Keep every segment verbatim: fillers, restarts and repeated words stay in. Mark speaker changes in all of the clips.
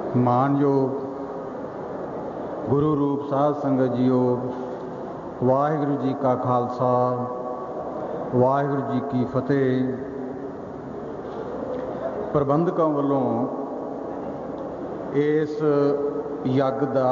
Speaker 1: ਮਾਨਯੋਗ ਗੁਰੂ ਰੂਪ ਸਾਧ ਸੰਗਤ ਜੀਓ, ਵਾਹਿਗੁਰੂ ਜੀ ਕਾ ਖਾਲਸਾ, ਵਾਹਿਗੁਰੂ ਜੀ ਕੀ ਫਤਿਹ। ਪ੍ਰਬੰਧਕਾਂ ਵੱਲੋਂ ਇਸ ਯੱਗ ਦਾ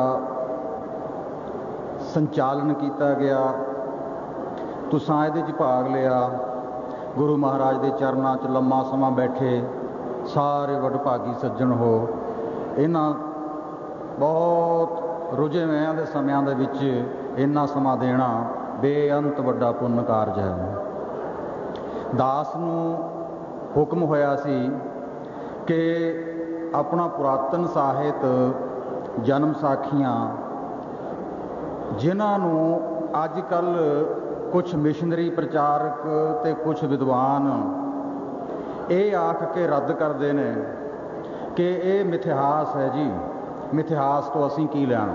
Speaker 1: ਸੰਚਾਲਨ ਕੀਤਾ ਗਿਆ, ਤੁਸਾਂ ਇਹਦੇ 'ਚ ਭਾਗ ਲਿਆ। ਗੁਰੂ ਮਹਾਰਾਜ ਦੇ ਚਰਨਾਂ 'ਚ ਲੰਮਾ ਸਮਾਂ ਬੈਠੇ ਸਾਰੇ ਵਡਭਾਗੀ ਸੱਜਣ ਹੋ। ਇਹਨਾਂ ਬਹੁਤ ਰੁਝੇਵਿਆਂ ਦੇ ਸਮਿਆਂ ਦੇ ਵਿੱਚ ਇੰਨਾ ਸਮਾਂ ਦੇਣਾ ਬੇਅੰਤ ਵੱਡਾ ਪੁੰਨ ਕਾਰਜ ਹੈ। ਦਾਸ ਨੂੰ ਹੁਕਮ ਹੋਇਆ ਸੀ ਕਿ ਆਪਣਾ ਪੁਰਾਤਨ ਸਾਹਿਤ, ਜਨਮ ਸਾਖੀਆਂ, ਜਿਨ੍ਹਾਂ ਨੂੰ ਅੱਜ ਕੱਲ੍ਹ ਕੁਛ ਮਿਸ਼ਨਰੀ ਪ੍ਰਚਾਰਕ ਅਤੇ ਕੁਛ ਵਿਦਵਾਨ ਇਹ ਆਖ ਕੇ ਰੱਦ ਕਰਦੇ ਨੇ ਕਿ ਇਹ ਮਿਥਿਹਾਸ ਹੈ ਜੀ, ਮਿਥਿਹਾਸ ਤੋਂ ਅਸੀਂ ਕੀ ਲੈਣਾ।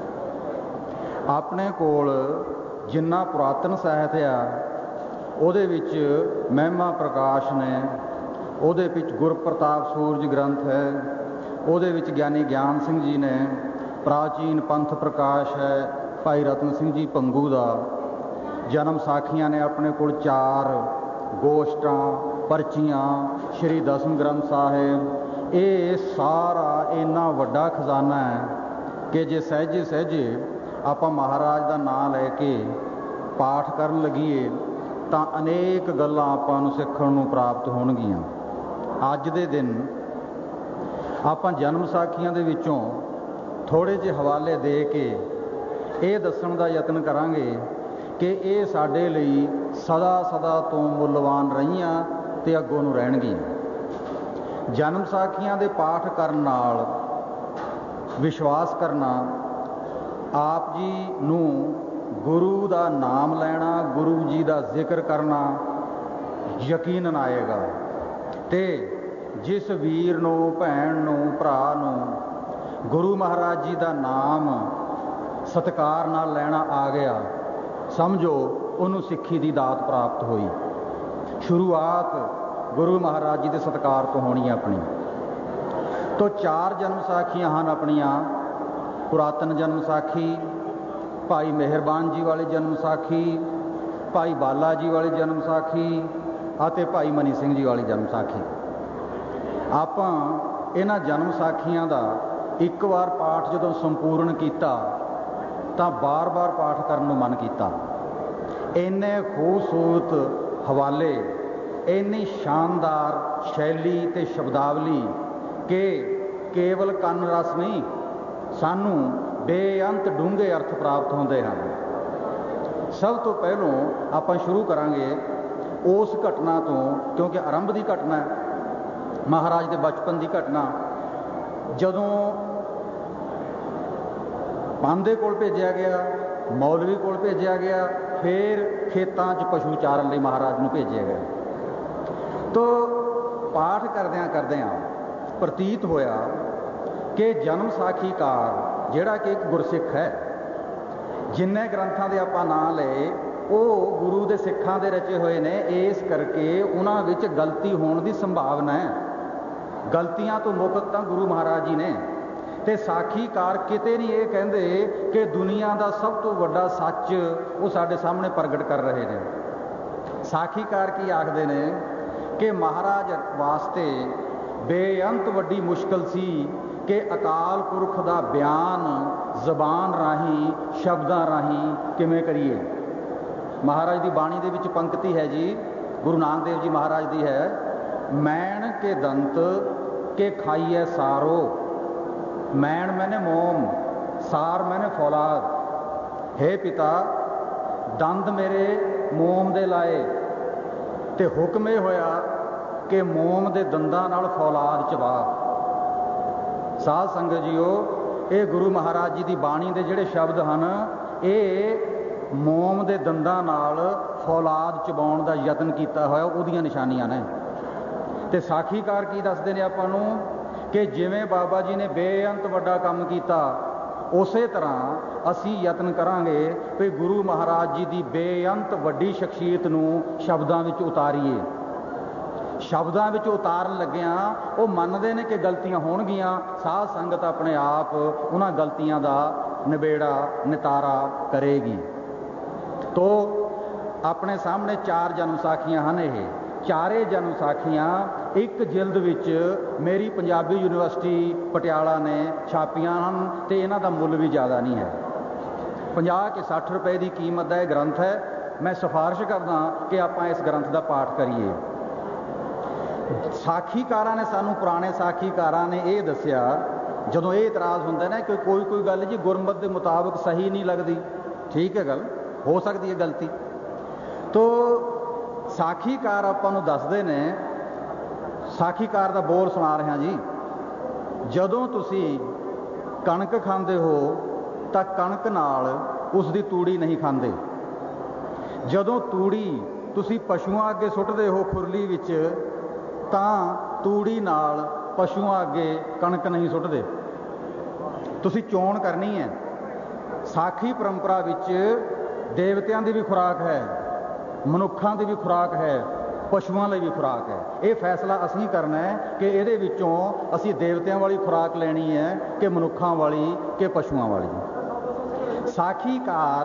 Speaker 1: ਆਪਣੇ ਕੋਲ ਜਿੰਨਾ ਪੁਰਾਤਨ ਸਾਹਿਤ ਆ ਉਹਦੇ ਵਿੱਚ ਮਹਿਮਾ ਪ੍ਰਕਾਸ਼ ਨੇ, ਉਹਦੇ ਵਿੱਚ ਗੁਰਪ੍ਰਤਾਪ ਸੂਰਜ ਗ੍ਰੰਥ ਹੈ, ਉਹਦੇ ਵਿੱਚ ਗਿਆਨੀ ਗਿਆਨ ਸਿੰਘ ਜੀ ਨੇ, ਪ੍ਰਾਚੀਨ ਪੰਥ ਪ੍ਰਕਾਸ਼ ਹੈ ਭਾਈ ਰਤਨ ਸਿੰਘ ਜੀ ਭੰਗੂ ਦਾ। ਜਨਮ ਸਾਖੀਆਂ ਨੇ ਆਪਣੇ ਕੋਲ ਚਾਰ, ਗੋਸ਼ਟਾਂ, ਪਰਚੀਆਂ, ਸ਼੍ਰੀ ਦਸਮ ਗ੍ਰੰਥ ਸਾਹਿਬ। ਇਹ ਸਾਰਾ ਇੰਨਾ ਵੱਡਾ ਖਜ਼ਾਨਾ ਹੈ ਕਿ ਜੇ ਸਹਿਜੇ ਸਹਿਜੇ ਆਪਾਂ ਮਹਾਰਾਜ ਦਾ ਨਾਂ ਲੈ ਕੇ ਪਾਠ ਕਰਨ ਲੱਗੀਏ ਤਾਂ ਅਨੇਕ ਗੱਲਾਂ ਆਪਾਂ ਨੂੰ ਸਿੱਖਣ ਨੂੰ ਪ੍ਰਾਪਤ ਹੋਣਗੀਆਂ। ਅੱਜ ਦੇ ਦਿਨ ਆਪਾਂ ਜਨਮ ਸਾਖੀਆਂ ਦੇ ਵਿੱਚੋਂ ਥੋੜ੍ਹੇ ਜਿਹੇ ਹਵਾਲੇ ਦੇ ਕੇ ਇਹ ਦੱਸਣ ਦਾ ਯਤਨ ਕਰਾਂਗੇ ਕਿ ਇਹ ਸਾਡੇ ਲਈ ਸਦਾ ਸਦਾ ਤੋਂ ਮੁੱਲਵਾਨ ਰਹੀਆਂ ਅਤੇ ਅੱਗੋਂ ਨੂੰ ਰਹਿਣਗੀਆਂ। ਜਨਮ ਸਾਖੀਆਂ ਦੇ ਪਾਠ ਕਰਨ ਨਾਲ ਵਿਸ਼ਵਾਸ ਕਰਨਾ, ਆਪ ਜੀ ਨੂੰ ਗੁਰੂ ਦਾ ਨਾਮ ਲੈਣਾ, ਗੁਰੂ ਜੀ ਦਾ ਜ਼ਿਕਰ ਕਰਨਾ ਯਕੀਨਨ ਆਏਗਾ। ਅਤੇ ਜਿਸ ਵੀਰ ਨੂੰ, ਭੈਣ ਨੂੰ, ਭਰਾ ਨੂੰ ਗੁਰੂ ਮਹਾਰਾਜ ਜੀ ਦਾ ਨਾਮ ਸਤਿਕਾਰ ਨਾਲ ਲੈਣਾ ਆ ਗਿਆ, ਸਮਝੋ ਉਹਨੂੰ ਸਿੱਖੀ ਦੀ ਦਾਤ ਪ੍ਰਾਪਤ ਹੋਈ। ਸ਼ੁਰੂਆਤ ਗੁਰੂ ਮਹਾਰਾਜ ਜੀ ਦੇ ਸਤਿਕਾਰ ਤੋਂ ਹੋਣੀ ਹੈ ਆਪਣੀ। ਤੋ ਚਾਰ ਜਨਮ ਸਾਖੀਆਂ ਹਨ ਆਪਣੀਆਂ। ਪੁਰਾਤਨ ਜਨਮ ਸਾਖੀ, ਭਾਈ ਮਿਹਰਬਾਨ ਜੀ ਵਾਲੀ ਜਨਮ ਸਾਖੀ, ਭਾਈ ਬਾਲਾ ਜੀ ਵਾਲੀ ਜਨਮ ਸਾਖੀ ਅਤੇ ਭਾਈ ਮਨੀ ਸਿੰਘ ਜੀ ਵਾਲੀ ਜਨਮ ਸਾਖੀ। ਆਪਾਂ ਇਹਨਾਂ ਜਨਮ ਸਾਖੀਆਂ ਦਾ ਇੱਕ ਵਾਰ ਪਾਠ ਜਦੋਂ ਸੰਪੂਰਨ ਕੀਤਾ ਤਾਂ ਬਾਰ-ਬਾਰ ਪਾਠ ਕਰਨ ਨੂੰ ਮਨ ਕੀਤਾ। ਇੰਨੇ ਖੂਬਸੂਰਤ ਹਵਾਲੇ, ਇੰਨੀ ਸ਼ਾਨਦਾਰ ਸ਼ੈਲੀ ਅਤੇ ਸ਼ਬਦਾਵਲੀ ਕਿ ਕੇਵਲ ਕੰਨ ਰਸ ਨਹੀਂ, ਸਾਨੂੰ ਬੇਅੰਤ ਡੂੰਘੇ ਅਰਥ ਪ੍ਰਾਪਤ ਹੁੰਦੇ ਹਨ। ਸਭ ਤੋਂ ਪਹਿਲੋਂ ਆਪਾਂ ਸ਼ੁਰੂ ਕਰਾਂਗੇ ਉਸ ਘਟਨਾ ਤੋਂ, ਕਿਉਂਕਿ ਆਰੰਭ ਦੀ ਘਟਨਾ ਹੈ, ਮਹਾਰਾਜ ਦੇ ਬਚਪਨ ਦੀ ਘਟਨਾ। ਜਦੋਂ ਪਾਂਧੇ ਕੋਲ ਭੇਜਿਆ ਗਿਆ, ਮੌਲਵੀ ਕੋਲ ਭੇਜਿਆ ਗਿਆ, ਫਿਰ ਖੇਤਾਂ 'ਚ ਪਸ਼ੂ ਚਾਰਨ ਲਈ ਮਹਾਰਾਜ ਨੂੰ ਭੇਜਿਆ ਗਿਆ। ਤੋ ਪਾਠ ਕਰਦਿਆਂ ਕਰਦਿਆਂ ਪ੍ਰਤੀਤ ਹੋਇਆ ਕਿ ਜਨਮ ਸਾਖੀਕਾਰ ਜਿਹੜਾ ਕਿ ਇੱਕ ਗੁਰਸਿੱਖ ਹੈ, ਜਿੰਨੇ ਗ੍ਰੰਥਾਂ ਦੇ ਆਪਾਂ ਨਾਂ ਲਏ ਉਹ ਗੁਰੂ ਦੇ ਸਿੱਖਾਂ ਦੇ ਰਚੇ ਹੋਏ ਨੇ। ਇਸ ਕਰਕੇ ਉਹਨਾਂ ਵਿੱਚ ਗਲਤੀ ਹੋਣ ਦੀ ਸੰਭਾਵਨਾ ਹੈ। ਗਲਤੀਆਂ ਤੋਂ ਮੁਕਤ ਤਾਂ ਗੁਰੂ ਮਹਾਰਾਜ ਜੀ ਨੇ। ਅਤੇ ਸਾਖੀਕਾਰ ਕਿਤੇ ਨਹੀਂ ਇਹ ਕਹਿੰਦੇ ਕਿ ਦੁਨੀਆ ਦਾ ਸਭ ਤੋਂ ਵੱਡਾ ਸੱਚ ਉਹ ਸਾਡੇ ਸਾਹਮਣੇ ਪ੍ਰਗਟ ਕਰ ਰਹੇ ਨੇ। ਸਾਖੀਕਾਰ ਕੀ ਆਖਦੇ ਨੇ ਕਿ ਮਹਾਰਾਜ ਵਾਸਤੇ ਬੇਅੰਤ ਵੱਡੀ ਮੁਸ਼ਕਲ ਸੀ ਕਿ ਅਕਾਲ ਪੁਰਖ ਦਾ ਬਿਆਨ ਜ਼ਬਾਨ ਰਾਹੀਂ, ਸ਼ਬਦਾਂ ਰਾਹੀਂ ਕਿਵੇਂ ਕਰੀਏ। ਮਹਾਰਾਜ ਦੀ ਬਾਣੀ ਦੇ ਵਿੱਚ ਪੰਕਤੀ ਹੈ ਜੀ, ਗੁਰੂ ਨਾਨਕ ਦੇਵ ਜੀ ਮਹਾਰਾਜ ਦੀ ਹੈ, ਮੈਣ ਕੇ ਦੰਤ ਕੇ ਖਾਈਏ ਸਾਰੋ। ਮੈਣ ਮੈਨੇ ਮੋਮ, ਸਾਰ ਮੈਨੇ ਫੌਲਾਦ। ਹੇ ਪਿਤਾ, ਦੰਦ ਮੇਰੇ ਮੋਮ ਦੇ ਲਾਏ ਅਤੇ ਹੁਕਮ ਇਹ ਹੋਇਆ ਕਿ ਮੋਮ ਦੇ ਦੰਦਾਂ ਨਾਲ ਫੌਲਾਦ ਚਬਾ। ਸਾਧ ਸੰਗਤ ਜੀਓ, ਇਹ ਗੁਰੂ ਮਹਾਰਾਜ ਜੀ ਦੀ ਬਾਣੀ ਦੇ ਜਿਹੜੇ ਸ਼ਬਦ ਹਨ, ਇਹ ਮੋਮ ਦੇ ਦੰਦਾਂ ਨਾਲ ਫੌਲਾਦ ਚਬਾਉਣ ਦਾ ਯਤਨ ਕੀਤਾ ਹੋਇਆ ਉਹਦੀਆਂ ਨਿਸ਼ਾਨੀਆਂ ਨੇ। ਅਤੇ ਸਾਖੀਕਾਰ ਕੀ ਦੱਸਦੇ ਨੇ ਆਪਾਂ ਨੂੰ ਕਿ ਜਿਵੇਂ ਬਾਬਾ ਜੀ ਨੇ ਬੇਅੰਤ ਵੱਡਾ ਕੰਮ ਕੀਤਾ, ਉਸੇ ਤਰ੍ਹਾਂ ਅਸੀਂ ਯਤਨ ਕਰਾਂਗੇ ਕਿ ਗੁਰੂ ਮਹਾਰਾਜ ਜੀ ਦੀ ਬੇਅੰਤ ਵੱਡੀ ਸ਼ਖਸੀਅਤ ਨੂੰ ਸ਼ਬਦਾਂ ਵਿੱਚ ਉਤਾਰੀਏ। ਸ਼ਬਦਾਂ ਵਿੱਚ ਉਤਾਰਨ ਲੱਗਿਆਂ ਉਹ ਮੰਨਦੇ ਨੇ ਕਿ ਗਲਤੀਆਂ ਹੋਣਗੀਆਂ, ਸਾਧ ਸੰਗਤ ਆਪਣੇ ਆਪ ਉਹਨਾਂ ਗਲਤੀਆਂ ਦਾ ਨਿਬੇੜਾ ਨਿਤਾਰਾ ਕਰੇਗੀ। ਤੋ ਆਪਣੇ ਸਾਹਮਣੇ ਚਾਰ ਜਨਮ ਸਾਖੀਆਂ ਹਨ। ਇਹ ਚਾਰੇ ਜਨਮ ਸਾਖੀਆਂ ਇੱਕ ਜਿਲਦ ਵਿੱਚ ਮੇਰੀ ਪੰਜਾਬੀ ਯੂਨੀਵਰਸਿਟੀ ਪਟਿਆਲਾ ਨੇ ਛਾਪੀਆਂ ਹਨ ਅਤੇ ਇਹਨਾਂ ਦਾ ਮੁੱਲ ਵੀ ਜ਼ਿਆਦਾ ਨਹੀਂ ਹੈ। ਪੰਜਾਹ ਕਿ ਸੱਠ ਰੁਪਏ ਦੀ ਕੀਮਤ ਦਾ ਇਹ ਗ੍ਰੰਥ ਹੈ। ਮੈਂ ਸਿਫਾਰਿਸ਼ ਕਰਦਾ ਕਿ ਆਪਾਂ ਇਸ ਗ੍ਰੰਥ ਦਾ ਪਾਠ ਕਰੀਏ। ਸਾਖੀਕਾਰਾਂ ਨੇ ਸਾਨੂੰ, ਪੁਰਾਣੇ ਸਾਖੀਕਾਰਾਂ ਨੇ ਇਹ ਦੱਸਿਆ, ਜਦੋਂ ਇਹ ਇਤਰਾਜ਼ ਹੁੰਦਾ ਨਾ ਕਿ ਕੋਈ ਕੋਈ ਗੱਲ ਜੀ ਗੁਰਮਤਿ ਦੇ ਮੁਤਾਬਕ ਸਹੀ ਨਹੀਂ ਲੱਗਦੀ, ਠੀਕ ਹੈ, ਗੱਲ ਹੋ ਸਕਦੀ ਹੈ ਗਲਤੀ, ਤੋ ਸਾਖੀਕਾਰ ਆਪਾਂ ਨੂੰ ਦੱਸਦੇ ਨੇ, ਸਾਖੀਕਾਰ ਦਾ ਬੋਲ ਸੁਣਾ ਰਿਹਾ ਜੀ, ਜਦੋਂ ਤੁਸੀਂ ਕਣਕ ਖਾਂਦੇ ਹੋ ਤਾਂ ਕਣਕ ਨਾਲ ਉਸ ਦੀ ਤੂੜੀ ਨਹੀਂ ਖਾਂਦੇ। ਜਦੋਂ ਤੂੜੀ ਤੁਸੀਂ ਪਸ਼ੂਆਂ ਅੱਗੇ ਸੁੱਟਦੇ ਹੋ ਖੁਰਲੀ ਵਿੱਚ, ਤਾਂ ਤੂੜੀ ਨਾਲ ਪਸ਼ੂਆਂ ਅੱਗੇ ਕਣਕ ਨਹੀਂ ਸੁੱਟਦੇ। ਤੁਸੀਂ ਚੋਣ ਕਰਨੀ ਹੈ। ਸਾਖੀ ਪਰੰਪਰਾ ਵਿੱਚ ਦੇਵਤਿਆਂ ਦੀ ਵੀ ਖੁਰਾਕ ਹੈ, ਮਨੁੱਖਾਂ ਦੀ ਵੀ ਖੁਰਾਕ ਹੈ, ਪਸ਼ੂਆਂ ਲਈ ਵੀ ਖੁਰਾਕ ਹੈ। ਇਹ ਫੈਸਲਾ ਅਸੀਂ ਕਰਨਾ ਹੈ ਕਿ ਇਹਦੇ ਵਿੱਚੋਂ ਅਸੀਂ ਦੇਵਤਿਆਂ ਵਾਲੀ ਖੁਰਾਕ ਲੈਣੀ ਹੈ ਕਿ ਮਨੁੱਖਾਂ ਵਾਲੀ ਕਿ ਪਸ਼ੂਆਂ ਵਾਲੀ। ਸਾਖੀਕਾਰ